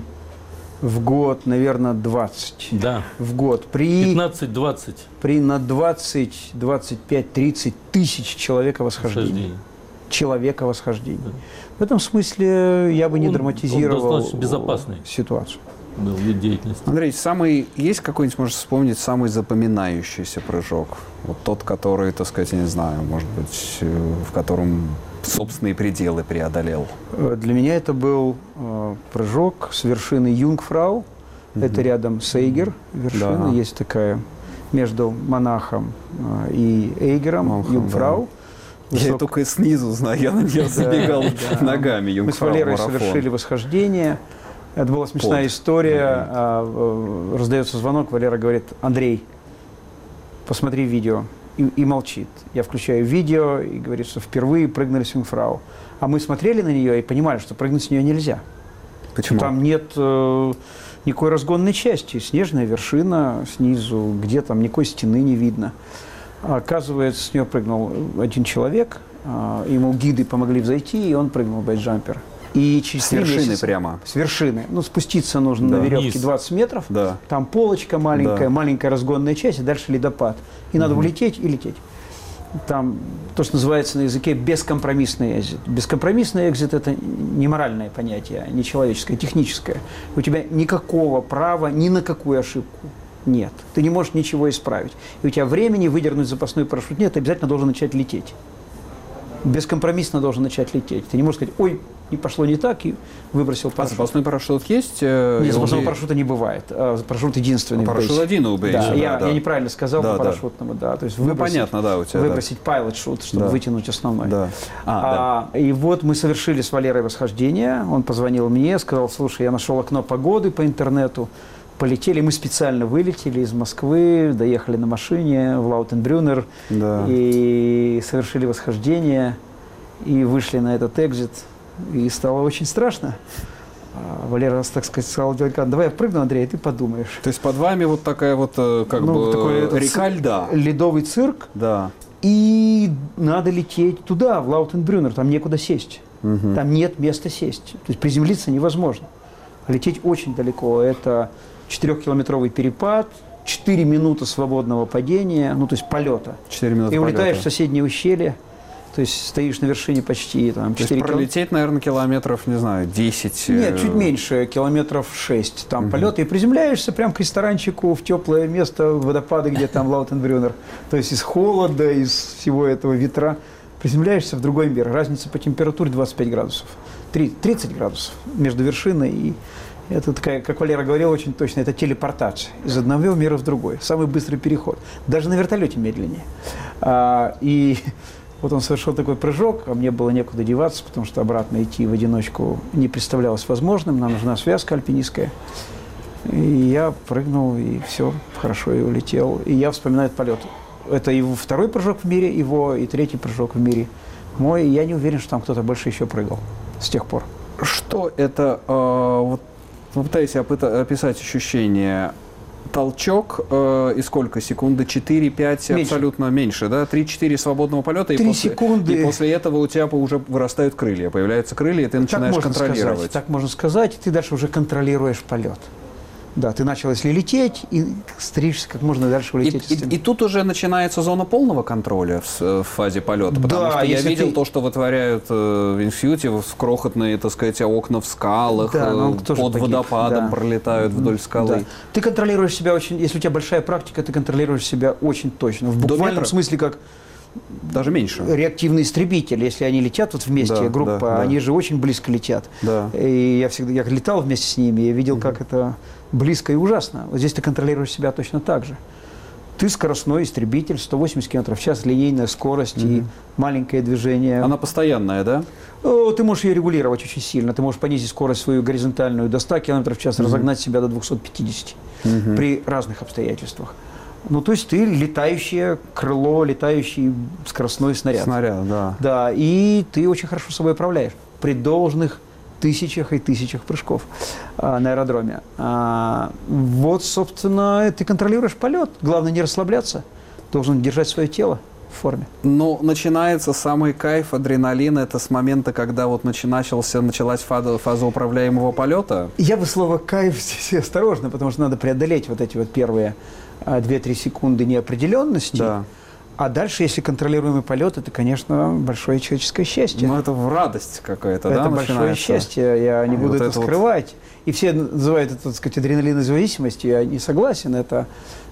в год, наверное, двадцать. Да. В год. При, пятнадцать-двадцать. При на двадцать, двадцать пять, тридцать тысяч человека восхождений. Человека восхождений. Да. В этом смысле я бы не он, драматизировал он безопасный ситуацию. Был вид деятельности. Андрей, самый, есть какой-нибудь, можешь вспомнить, самый запоминающийся прыжок? Вот тот, который, так сказать, я не знаю, может быть, в котором собственные пределы преодолел. Для меня это был э, прыжок с вершины Юнгфрау. Mm-hmm. Это рядом с Эйгер. Вершина да. есть такая между Монахом э, и Эйгером. Монахом, Юнгфрау. Да. Я только снизу знаю, я на нее забегал ногами. Мы с Валерой совершили восхождение. Это была смешная история. Mm-hmm. Раздается звонок, Валера говорит: Андрей, посмотри видео. И, и молчит. Я включаю видео и говорит, что впервые прыгнули с Юнгфрау. А мы смотрели на нее и понимали, что прыгнуть с нее нельзя. Почему? Там нет э, никакой разгонной части. Снежная вершина снизу, где там никакой стены не видно. А, оказывается, с нее прыгнул один человек. А, ему гиды помогли взойти, и он прыгнул байджампер. И через с вершины месяца, прямо? С вершины. Ну, спуститься нужно да. на веревке Вниз. двадцать метров. Да. Там полочка маленькая, да. маленькая разгонная часть, и дальше ледопад. И угу. надо улететь и лететь. Там то, что называется на языке бескомпромиссный экзит. Бескомпромиссный экзит – это не моральное понятие, не человеческое, техническое. У тебя никакого права ни на какую ошибку нет. Ты не можешь ничего исправить. И у тебя времени выдернуть запасной парашют нет, ты обязательно должен начать лететь. Бескомпромиссно должен начать лететь. Ты не можешь сказать: ой, не пошло не так, и выбросил парашют. А запасной парашют есть? Э, Нет, запасного парашюта не бывает. А парашют единственный. Парашют один у бейджа. Да, да, я, да. я неправильно сказал да, по парашютному, да. То есть ну, выбросить, понятно, да, у тебя, выбросить да. pilot-шут, чтобы да. вытянуть основной. Да. А, а, да. И вот мы совершили с Валерой восхождение. Он позвонил мне, сказал: слушай, я нашел окно погоды по интернету. Полетели, мы специально вылетели из Москвы, доехали на машине в Лаутенбрюнер да. и совершили восхождение. И вышли на этот экзит, и стало очень страшно. А Валера, так сказать, сказал: давай я прыгну, Андрей, а ты подумаешь. То есть под вами вот такая вот, как ну, бы, такой река льда. Ледовый цирк. Да. И надо лететь туда, в Лаутенбрюнер, там некуда сесть. Угу. Там нет места сесть. То есть приземлиться невозможно. А лететь очень далеко. Это четырехкилометровый перепад, четыре минуты свободного падения, ну то есть полета. четыре минуты и улетаешь полета. в соседнее ущелье. То есть стоишь на вершине почти там четыре километра. Пролететь, наверное, километров, не знаю, десять. Нет, чуть меньше, километров шесть. Там угу. полет, и приземляешься прямо к ресторанчику в теплое место, водопады, где там Лаутенбрюнер. То есть из холода, из всего этого ветра приземляешься в другой мир. Разница по температуре двадцать пять градусов. тридцать градусов между вершиной и... Это такая, как Валера говорил очень точно, это телепортация из одного мира в другой. Самый быстрый переход. Даже на вертолете медленнее. А, и... Вот он совершил такой прыжок, а мне было некуда деваться, потому что обратно идти в одиночку не представлялось возможным. Нам нужна связка альпинистская. И я прыгнул, и все, хорошо, и улетел. И я вспоминаю этот полет. Это его второй прыжок в мире, его и третий прыжок в мире мой. И я не уверен, что там кто-то больше еще прыгал с тех пор. Что это, э, вот попытаюсь описать ощущение толчок э, и сколько? Секунды четыре-пять, абсолютно меньше, да? три-четыре свободного полета, и после, секунды. и после этого у тебя уже вырастают крылья, появляются крылья, и ты начинаешь так можно контролировать. Сказать, так можно сказать, и ты дальше уже контролируешь полет. Да, ты начал, если лететь, и стричься как можно дальше улететь. И, и, и тут уже начинается зона полного контроля в, в фазе полета, потому да, что я видел ты... то, что вытворяют э, в Инфьюти, в крохотные, так сказать, окна в скалах, да, э, под погиб. водопадом да. пролетают вдоль скалы. Да. Ты контролируешь себя очень, если у тебя большая практика, ты контролируешь себя очень точно. В буквальном смысле как... Даже меньше. Реактивный истребитель, если они летят вот вместе, да, группа, да, да. они же очень близко летят. Да. И я всегда, я летал вместе с ними, я видел, как это близко и ужасно. Вот здесь ты контролируешь себя точно так же. Ты скоростной истребитель, сто восемьдесят километров в час, линейная скорость mm-hmm. и маленькое движение. Она постоянная, да? О, ты можешь ее регулировать очень сильно. Ты можешь понизить скорость свою горизонтальную до ста километров в час, mm-hmm. разогнать себя до двухсот пятидесяти mm-hmm. при разных обстоятельствах. Ну, то есть ты летающее крыло, летающий скоростной снаряд. Снаряд, да. Да, и ты очень хорошо собой управляешь при должных тысячах и тысячах прыжков а, на аэродроме. А, вот, собственно, ты контролируешь полет. Главное не расслабляться. Должен держать свое тело в форме. Ну, начинается самый кайф, адреналин. Это с момента, когда вот начался, началась фаза, фаза управляемого полета. Я бы слово «кайф» здесь осторожно, потому что надо преодолеть вот эти вот первые две-три секунды неопределенности. Да. А дальше, если контролируемый полет, это, конечно, большое человеческое счастье. Ну, это в радость какая-то, это да, Это большое начинается? счастье, я не и буду вот это, это скрывать. Вот... И все называют это, так сказать, адреналиновой зависимостью. Я не согласен. Это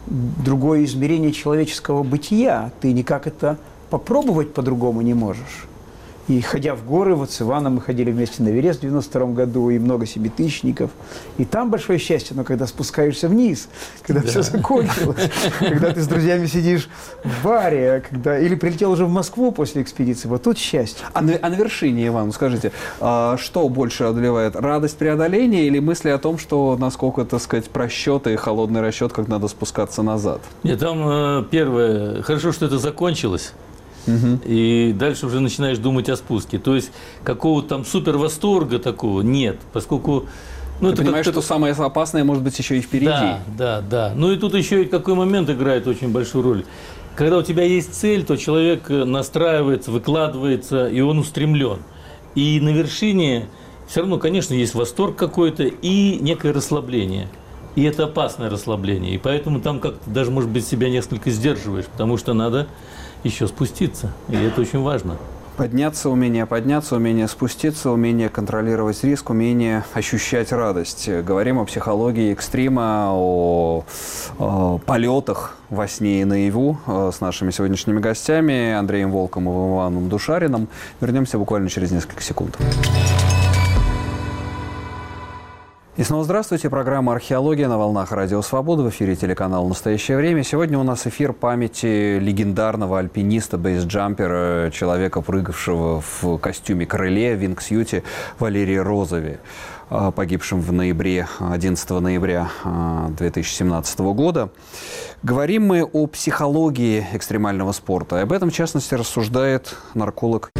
другое измерение человеческого бытия. Ты никак это попробовать по-другому не можешь. И ходя в горы, вот с Иваном мы ходили вместе на Эверест в девяносто втором году, и много себетысячников. И там большое счастье, но когда спускаешься вниз, когда да. все закончилось, когда ты с друзьями сидишь в баре, когда... или прилетел уже в Москву после экспедиции, вот тут счастье. А на, а на вершине, Иван, скажите, а что больше одолевает? Радость преодоления или мысли о том, что насколько, так сказать, просчеты и холодный расчет, как надо спускаться назад? Нет, там э, первое, хорошо, что это закончилось. Угу. И дальше уже начинаешь думать о спуске. То есть какого-то там супер восторга такого нет, поскольку... Ну, ты понимаешь, что самое опасное может быть еще и впереди. Да, да, да. Ну и тут еще и какой момент играет очень большую роль. Когда у тебя есть цель, то человек настраивается, выкладывается, и он устремлен. И на вершине все равно, конечно, есть восторг какой-то и некое расслабление. И это опасное расслабление. И поэтому там как-то даже, может быть, себя несколько сдерживаешь, потому что надо еще спуститься, и это очень важно. Подняться умение, подняться умение, спуститься умение, контролировать риск, умение ощущать радость. Говорим о психологии экстрима, о, о полетах во сне и наяву с нашими сегодняшними гостями Андреем Волком и Иваном Душариным. Вернемся буквально через несколько секунд. И снова здравствуйте. Программа «Археология» на волнах Радио Свобода. В эфире телеканал «Настоящее время». Сегодня у нас эфир памяти легендарного альпиниста, бейсджампера, человека, прыгавшего в костюме-крыле, в вингсьюте, Валерия Розови, погибшим в ноябре, одиннадцатого ноября две тысячи семнадцатого года. Говорим мы о психологии экстремального спорта. И об этом, в частности, рассуждает нарколог.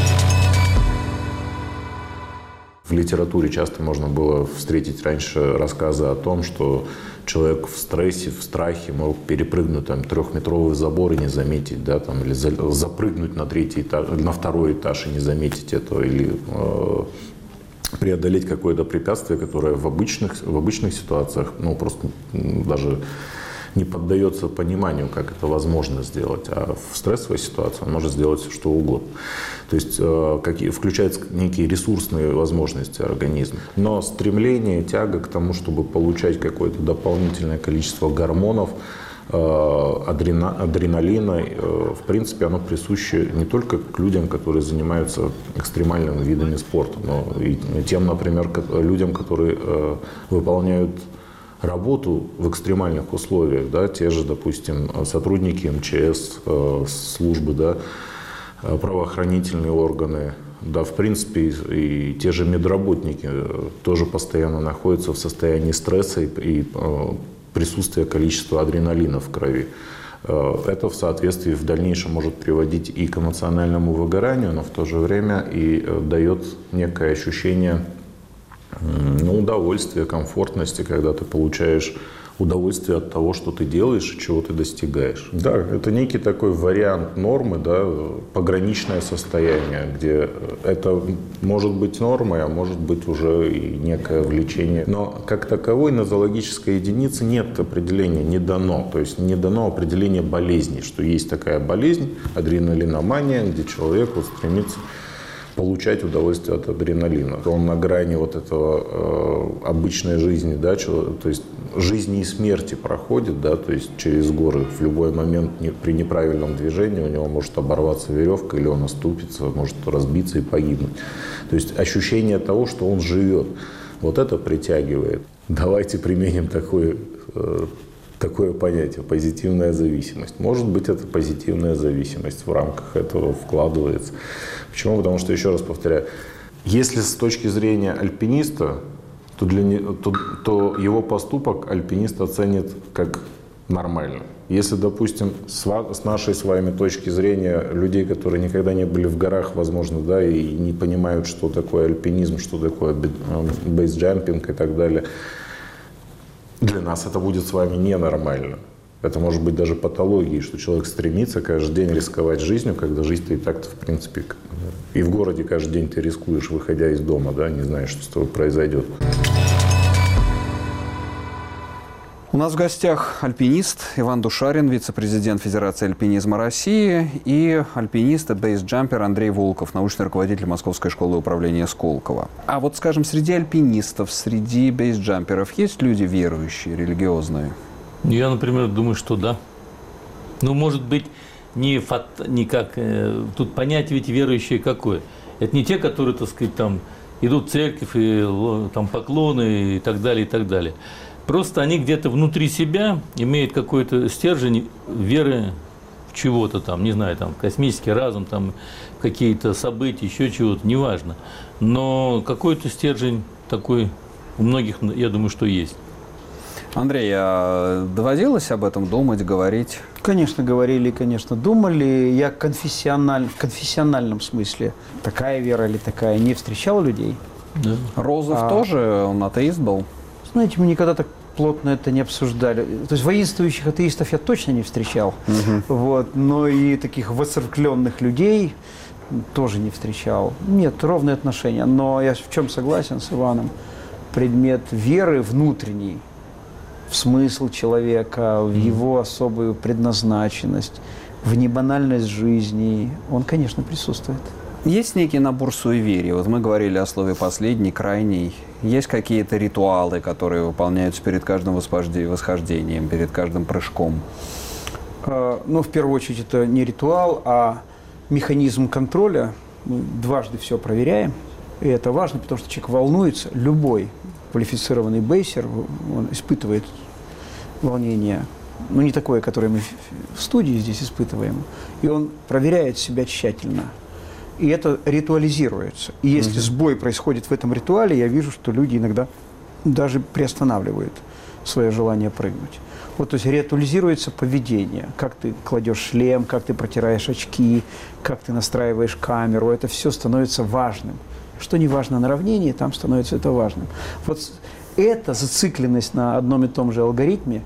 В литературе часто можно было встретить раньше рассказы о том, что человек в стрессе, в страхе мог перепрыгнуть там, трехметровый забор и не заметить, да, там, или за, запрыгнуть на, третий этаж, на второй этаж и не заметить этого, или э, преодолеть какое-то препятствие, которое в обычных, в обычных ситуациях ну, просто даже не поддается пониманию, как это возможно сделать. А в стрессовой ситуации он может сделать все, что угодно. То есть э, какие, включаются некие ресурсные возможности организма. Но стремление, тяга к тому, чтобы получать какое-то дополнительное количество гормонов, э, адрена, адреналина, э, в принципе, оно присуще не только к людям, которые занимаются экстремальными видами спорта, но и тем, например, людям, которые э, выполняют работу в экстремальных условиях, да, те же, допустим, сотрудники эм че эс, э, службы, да, правоохранительные органы, да, в принципе, и, и те же медработники тоже постоянно находятся в состоянии стресса и, и э, присутствия количества адреналина в крови. Э, это в соответствии в дальнейшем может приводить и к эмоциональному выгоранию, но в то же время и э, дает некое ощущение ну, удовольствия, комфортности, когда ты получаешь удовольствие от того, что ты делаешь и чего ты достигаешь. Да, это некий такой вариант нормы, да, пограничное состояние, где это может быть нормой, а может быть уже и некое влечение. Но как таковой нозологической единицы нет определения, не дано. То есть не дано определение болезни, что есть такая болезнь, адреналиномания, где человек вот стремится получать удовольствие от адреналина. Он на грани вот этого э, обычной жизни, да, то есть жизни и смерти проходит, да, то есть через горы в любой момент не, при неправильном движении у него может оборваться веревка, или он оступится, может разбиться и погибнуть. То есть ощущение того, что он живет, вот это притягивает. Давайте применим такой э, такое понятие – позитивная зависимость. Может быть, это позитивная зависимость в рамках этого вкладывается. Почему? Потому что, еще раз повторяю, если с точки зрения альпиниста, то, для не, то, то его поступок альпинист оценит как нормально. Если, допустим, с, с нашей с вами точки зрения людей, которые никогда не были в горах, возможно, да, и не понимают, что такое альпинизм, что такое бейсджампинг и так далее, для нас это будет с вами ненормально. Это может быть даже патологией, что человек стремится каждый день рисковать жизнью, когда жизнь-то и так-то, в принципе, и в городе каждый день ты рискуешь, выходя из дома, да, не знаешь, что с тобой произойдет. У нас в гостях альпинист Иван Душарин, вице-президент Федерации альпинизма России, и альпинист и бейсджампер Андрей Волков, научный руководитель Московской школы управления Сколково. А вот, скажем, среди альпинистов, среди бейсджамперов есть люди верующие, религиозные? Я, например, думаю, что да. Ну, может быть, не, фат, не как... Э, тут понятие ведь верующие какое. Это не те, которые, так сказать, там идут в церковь, и там поклоны и так далее, и так далее. Просто они где-то внутри себя имеют какой-то стержень веры в чего-то там, не знаю, там, космический разум, там, какие-то события, еще чего-то, неважно. Но какой-то стержень такой у многих, я думаю, что есть. Андрей, а доводилось об этом думать, говорить? Конечно, говорили, конечно, думали. Я конфессиональ... в конфессиональном смысле, такая вера или такая, не встречал людей. Да. Розов а... тоже, он атеист был? Знаете, мы никогда так плотно это не обсуждали. То есть воинствующих атеистов я точно не встречал. Угу. Вот, но и таких воцерквленных людей тоже не встречал. Нет, ровные отношения. Но я в чем согласен с Иваном? Предмет веры внутренний, в смысл человека, в его особую предназначенность, в небанальность жизни, он, конечно, присутствует. Есть некий набор суеверий. Вот мы говорили о слове «последний», «крайний». Есть какие-то ритуалы, которые выполняются перед каждым восхождением, перед каждым прыжком? Ну, в первую очередь, это не ритуал, а механизм контроля. Мы дважды все проверяем. И это важно, потому что человек волнуется. Любой квалифицированный бейсер, он испытывает волнение, ну, не такое, которое мы в студии здесь испытываем. И он проверяет себя тщательно. И это ритуализируется. И если угу. сбой происходит в этом ритуале, я вижу, что люди иногда даже приостанавливают свое желание прыгнуть. Вот, то есть ритуализируется поведение. Как ты кладешь шлем, как ты протираешь очки, как ты настраиваешь камеру. Это все становится важным. Что не важно на равнении, там становится это важным. Вот эта зацикленность на одном и том же алгоритме,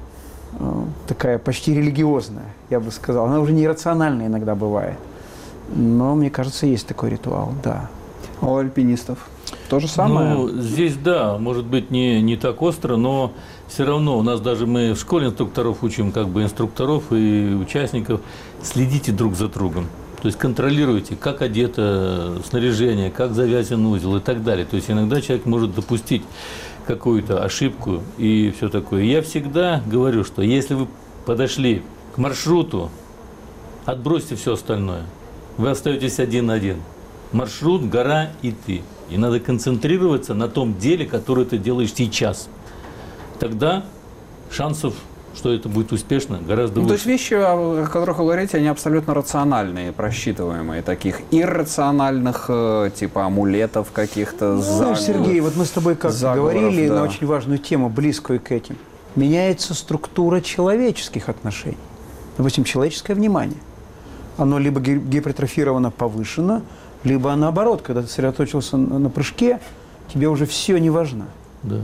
такая почти религиозная, я бы сказал, она уже нерациональная иногда бывает. Но, мне кажется, есть такой ритуал, да. А у альпинистов то же самое? Ну, здесь, да, может быть, не, не так остро, но все равно у нас даже мы в школе инструкторов учим, как бы инструкторов и участников, следите друг за другом. То есть контролируйте, как одето снаряжение, как завязан узел и так далее. То есть иногда человек может допустить какую-то ошибку и все такое. Я всегда говорю, что если вы подошли к маршруту, отбросьте все остальное. Вы остаетесь один на один. Маршрут, гора и ты. И надо концентрироваться на том деле, которое ты делаешь сейчас. Тогда шансов, что это будет успешно, гораздо ну, выше. То есть вещи, о которых вы говорите, они абсолютно рациональные, просчитываемые. Таких иррациональных, типа амулетов каких-то. Ну, заговоров, Сергей, вот мы с тобой как говорили да. на очень важную тему, близкую к этим. Меняется структура человеческих отношений. Допустим, человеческое внимание. Оно либо гипертрофировано, повышено, либо наоборот, когда ты сосредоточился на прыжке, тебе уже все не важно. Да.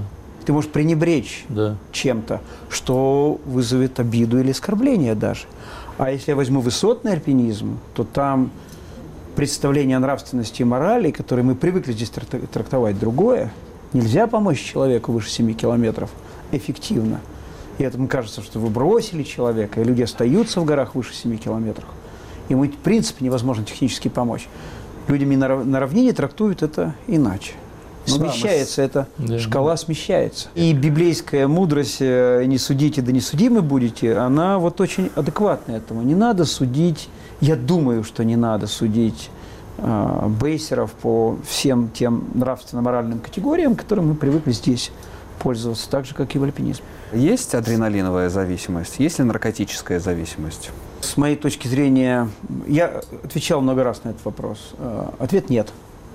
Ты можешь пренебречь Да. чем-то, что вызовет обиду или оскорбление даже. А если я возьму высотный альпинизм, то там представление о нравственности и морали, которые мы привыкли здесь трактовать, другое. Нельзя помочь человеку выше семи километров эффективно. И этому кажется, что вы бросили человека, и люди остаются в горах выше семи километров. Ему, в принципе, невозможно технически помочь. Людьми на равнине трактуют это иначе. Смещается эта да. шкала, смещается. И библейская мудрость «не судите, да не судимы будете», она вот очень адекватна этому. Не надо судить, я думаю, что не надо судить э, бейсеров по всем тем нравственно-моральным категориям, которым мы привыкли здесь пользоваться, так же, как и в альпинизме. Есть адреналиновая зависимость? Есть ли наркотическая зависимость? С моей точки зрения, я отвечал много раз на этот вопрос. Э, ответ – нет.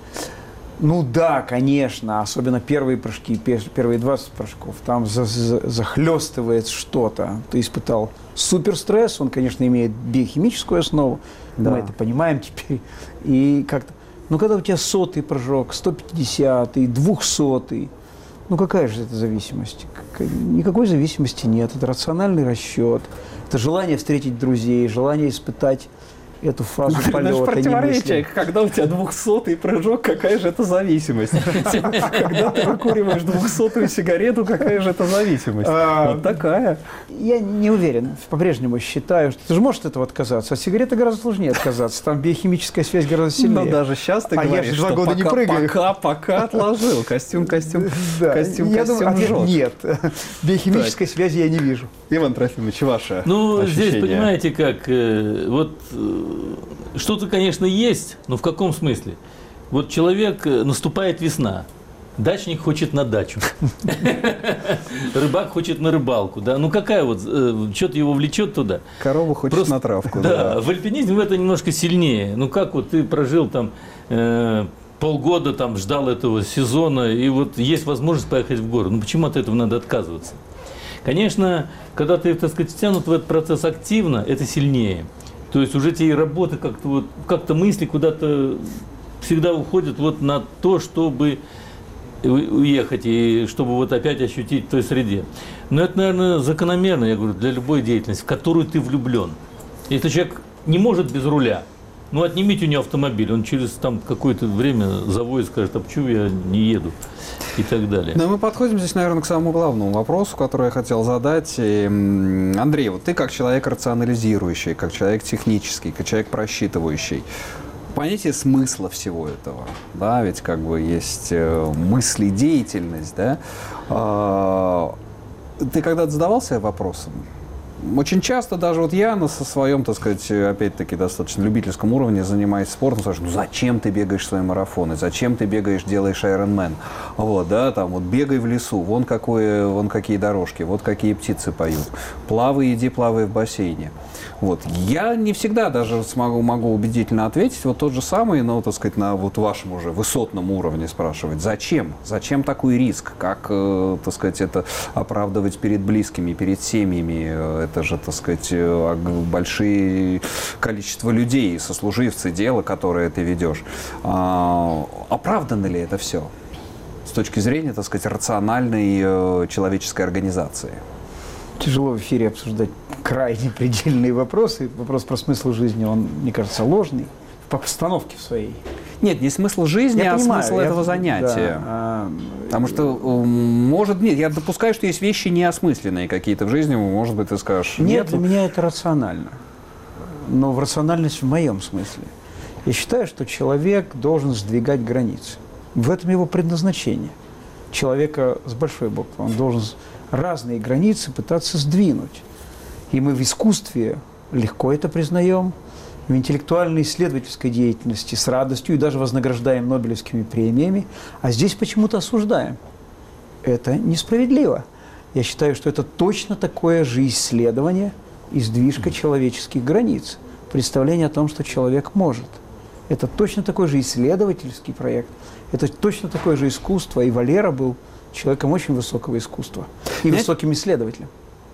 Ну да, конечно, особенно первые прыжки, первые двадцать прыжков, там за, за, захлестывает что-то. Ты испытал суперстресс, он, конечно, имеет биохимическую основу, да. Мы это понимаем теперь. И как-то, ну когда у тебя сотый прыжок, сто пятидесятый, двухсотый, ну какая же это зависимость? Никакой зависимости нет, это рациональный расчет, это желание встретить друзей, желание испытать эту фазу полета. Противоречие, когда у тебя двухсотый прыжок, какая же это зависимость? Когда ты выкуриваешь двухсотую сигарету, какая же это зависимость? Вот такая. Я не уверен, по-прежнему считаю, что ты же можешь от этого отказаться. От сигареты гораздо сложнее отказаться, там биохимическая связь гораздо сильнее. Но даже сейчас ты говоришь, что пока, пока отложил. Костюм, костюм, костюм, костюм жжет. Нет, биохимической связи я не вижу. Иван Трофимович, ваше Ну, ощущение? Здесь, понимаете, как, вот что-то, конечно, есть, но в каком смысле? Вот человек, наступает весна, дачник хочет на дачу, рыбак хочет на рыбалку, да, ну какая вот, что-то его влечет туда. Корова хочет Просто, на травку. Да, да, в альпинизме это немножко сильнее. Ну как вот ты прожил там э, полгода, там ждал этого сезона, и вот есть возможность поехать в горы, ну почему от этого надо отказываться? Конечно, когда ты, так сказать, втянут в этот процесс активно, это сильнее. То есть уже те работы, как-то вот, как-то мысли куда-то всегда уходят вот на то, чтобы уехать и чтобы вот опять ощутить в той среде. Но это, наверное, закономерно, я говорю, для любой деятельности, в которую ты влюблен. Если человек не может без руля, ну отнимите у него автомобиль, он через там какое-то время заводит, скажет, а почему я не еду и так далее. Но мы подходим здесь, наверное, к самому главному вопросу, который я хотел задать. И, Андрей, вот ты как человек рационализирующий, как человек технический, как человек просчитывающий, понятие смысла всего этого, да, ведь как бы есть мысли, деятельность, да, ты когда-то задавался вопросом? Очень часто даже вот я на своем, так сказать, опять-таки достаточно любительском уровне занимаюсь спортом, спрашиваю, ну зачем ты бегаешь свои марафоны, зачем ты бегаешь, делаешь Ironman, вот, да, там, вот бегай в лесу, вон, какое, вон какие дорожки, вот какие птицы поют, плавай, иди плавай в бассейне. Вот. Я не всегда даже смогу, могу убедительно ответить, вот тот же самый, но, так сказать, на вот вашем уже высотном уровне спрашивать, зачем? Зачем такой риск? Как, э, так сказать, это оправдывать перед близкими, перед семьями? Это же, так сказать, большие количество людей, сослуживцы, дело, которое ты ведешь. А, оправдано ли это все с точки зрения, так сказать, рациональной э, человеческой организации? Тяжело в эфире обсуждать крайне предельные вопросы. Вопрос про смысл жизни, он, мне кажется, ложный по постановке своей. Нет, не смысл жизни, я а понимаю, смысл я, этого занятия. Да, а, Потому что, может, нет, я допускаю, что есть вещи неосмысленные какие-то в жизни, может быть, ты скажешь. Нет, нет, для меня это рационально. Но в рациональность в моем смысле. Я считаю, что человек должен сдвигать границы. В этом его предназначение. Человека с большой буквы. Он должен разные границы пытаться сдвинуть. И мы в искусстве легко это признаем, в интеллектуальной исследовательской деятельности с радостью и даже вознаграждаем Нобелевскими премиями, а здесь почему-то осуждаем. Это несправедливо. Я считаю, что это точно такое же исследование и сдвижка человеческих границ, представление о том, что человек может. Это точно такой же исследовательский проект, это точно такое же искусство, и Валера был человеком очень высокого искусства и высоким исследователем.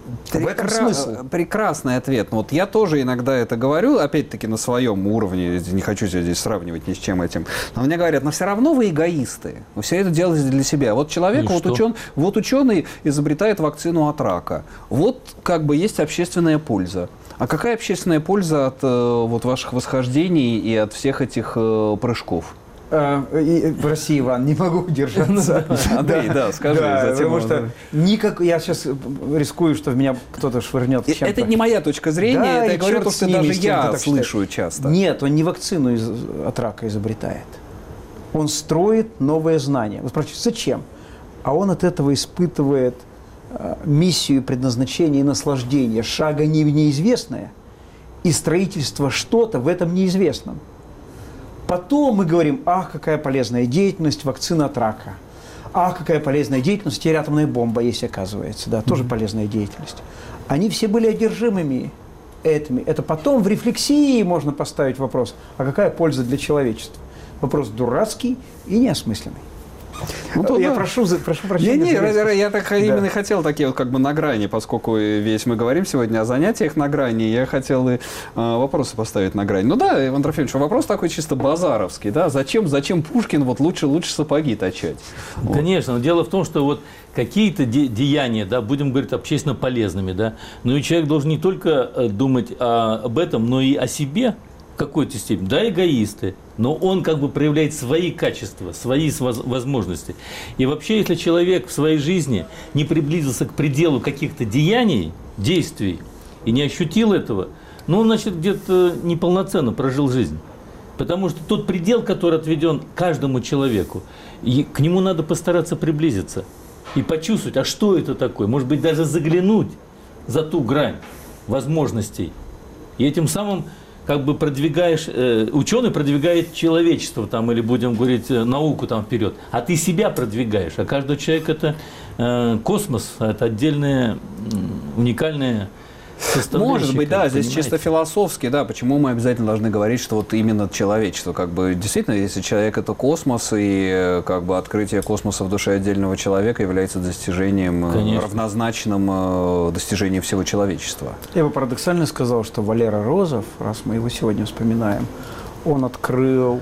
В этом Прекра- смысл. Прекрасный ответ. Ну, вот я тоже иногда это говорю, опять-таки на своем уровне, не хочу себя здесь сравнивать ни с чем этим. Но мне говорят, но все равно вы эгоисты. Вы все это делаете для себя. Вот человек, вот, учен, вот ученый изобретает вакцину от рака. Вот как бы есть общественная польза. А какая общественная польза от э, вот ваших восхождений и от всех этих э, прыжков? В России, Иван, не могу удержаться. Андрей, да, скажи. Потому что никак, я сейчас рискую, что в меня кто-то швырнет чем-то. Это не моя точка зрения, это я говорю, то, что даже я слышу часто. Нет, он не вакцину от рака изобретает. Он строит новые знания. Вы спрашиваете, зачем? А он от этого испытывает миссию, предназначение и наслаждение, шага не в неизвестное и строительство что-то в этом неизвестном. Потом мы говорим, ах, какая полезная деятельность, вакцина от рака. Ах, какая полезная деятельность, теперь атомная бомба есть, оказывается. Да, тоже mm-hmm. полезная деятельность. Они все были одержимыми этими. Это потом в рефлексии можно поставить вопрос, а какая польза для человечества? Вопрос дурацкий и неосмысленный. Ну, я да. прошу, прошу прощения. Не, не, я так да. именно хотел такие вот как бы на грани, поскольку весь мы говорим сегодня о занятиях на грани, я хотел и э, вопросы поставить на грани. Ну да, Иван Трофимович, вопрос такой чисто базаровский, да, зачем, зачем Пушкин вот лучше, лучше сапоги точать? Конечно, вот. Дело в том, что вот какие-то де- деяния, да, будем говорить, общественно полезными, да, но и человек должен не только думать о, об этом, но и о себе. В какой-то степени, да, эгоисты, но он как бы проявляет свои качества, свои возможности. И вообще, если человек в своей жизни не приблизился к пределу каких-то деяний, действий, и не ощутил этого, ну, он, значит, где-то неполноценно прожил жизнь. Потому что тот предел, который отведен каждому человеку, и к нему надо постараться приблизиться и почувствовать, а что это такое, может быть, даже заглянуть за ту грань возможностей. И этим самым как бы продвигаешь, э, ученый продвигает человечество, там, или будем говорить, науку там вперед, а ты себя продвигаешь, а каждый человек это э, космос, это отдельная, уникальная составляющая. Может быть, да, здесь понимаете? чисто философски, да, почему мы обязательно должны говорить, что вот именно человечество, как бы, действительно, если человек это космос, и как бы открытие космоса в душе отдельного человека является достижением, Конечно. равнозначным достижением всего человечества. Я бы парадоксально сказал, что Валера Розов, раз мы его сегодня вспоминаем, он открыл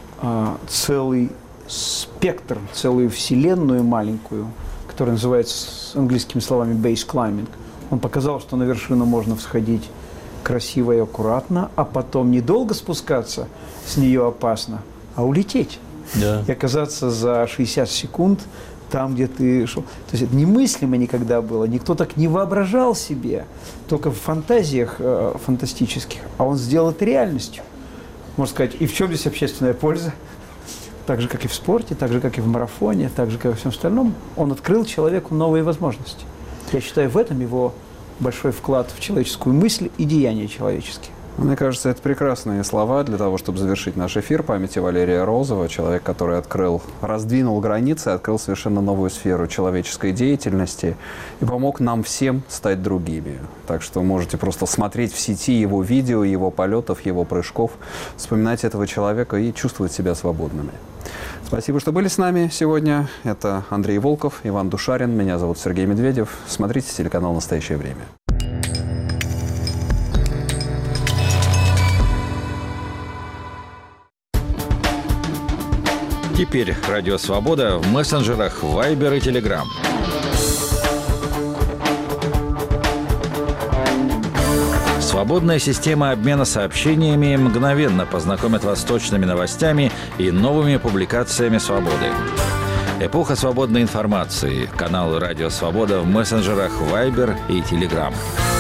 а, целый спектр, целую вселенную маленькую, которая называется с английскими словами base climbing. Он показал, что на вершину можно всходить красиво и аккуратно, а потом недолго спускаться, с нее опасно, а улететь. Да. И оказаться за шестьдесят секунд там, где ты шел. То есть это немыслимо никогда было. Никто так не воображал себе, только в фантазиях э, фантастических. А он сделал это реальностью. Можно сказать, и в чем здесь общественная польза? Так же, как и в спорте, так же, как и в марафоне, так же, как и во всем остальном. Он открыл человеку новые возможности. Я считаю, в этом его большой вклад в человеческую мысль и деяния человеческие. Мне кажется, это прекрасные слова для того, чтобы завершить наш эфир памяти Валерия Розова, человек, который открыл, раздвинул границы, открыл совершенно новую сферу человеческой деятельности и помог нам всем стать другими. Так что можете просто смотреть в сети его видео, его полетов, его прыжков, вспоминать этого человека и чувствовать себя свободными. Спасибо, что были с нами сегодня. Это Андрей Волков, Иван Душарин. Меня зовут Сергей Медведев. Смотрите телеканал «Настоящее время». Теперь Радио Свобода в мессенджерах Viber и Telegram. Свободная система обмена сообщениями мгновенно познакомит вас с точными новостями и новыми публикациями «Свободы». Эпоха свободной информации. Канал «Радио Свобода» в мессенджерах Viber и Telegram.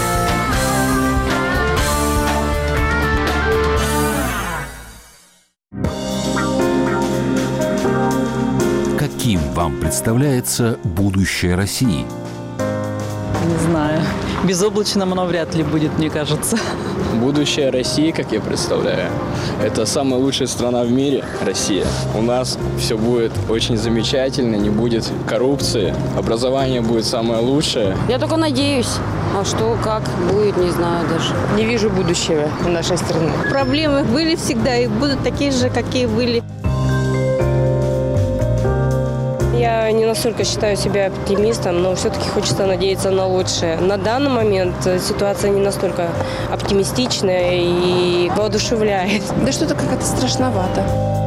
Каким вам представляется будущее России? Не знаю. Безоблачным оно вряд ли будет, мне кажется. Будущее России, как я представляю, это самая лучшая страна в мире, Россия. У нас все будет очень замечательно, не будет коррупции, образование будет самое лучшее. Я только надеюсь. А что, как будет, не знаю даже. Не вижу будущего у нашей страны. Проблемы были всегда и будут такие же, какие были. Я не настолько считаю себя оптимистом, но все-таки хочется надеяться на лучшее. На данный момент ситуация не настолько оптимистичная и воодушевляет. Да что-то как-то страшновато.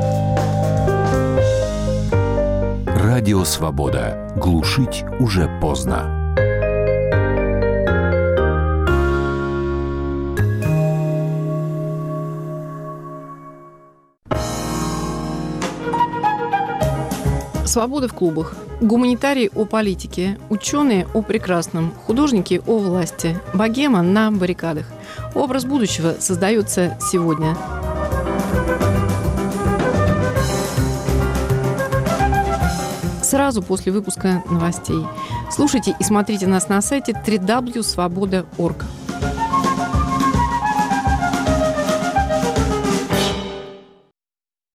Радио «Свобода». Глушить уже поздно. Свобода в клубах. Гуманитарии о политике, ученые о прекрасном, художники о власти, богема на баррикадах. Образ будущего создается сегодня. Сразу после выпуска новостей. Слушайте и смотрите нас на сайте дабл ю дабл ю дабл ю точка свобода точка орг.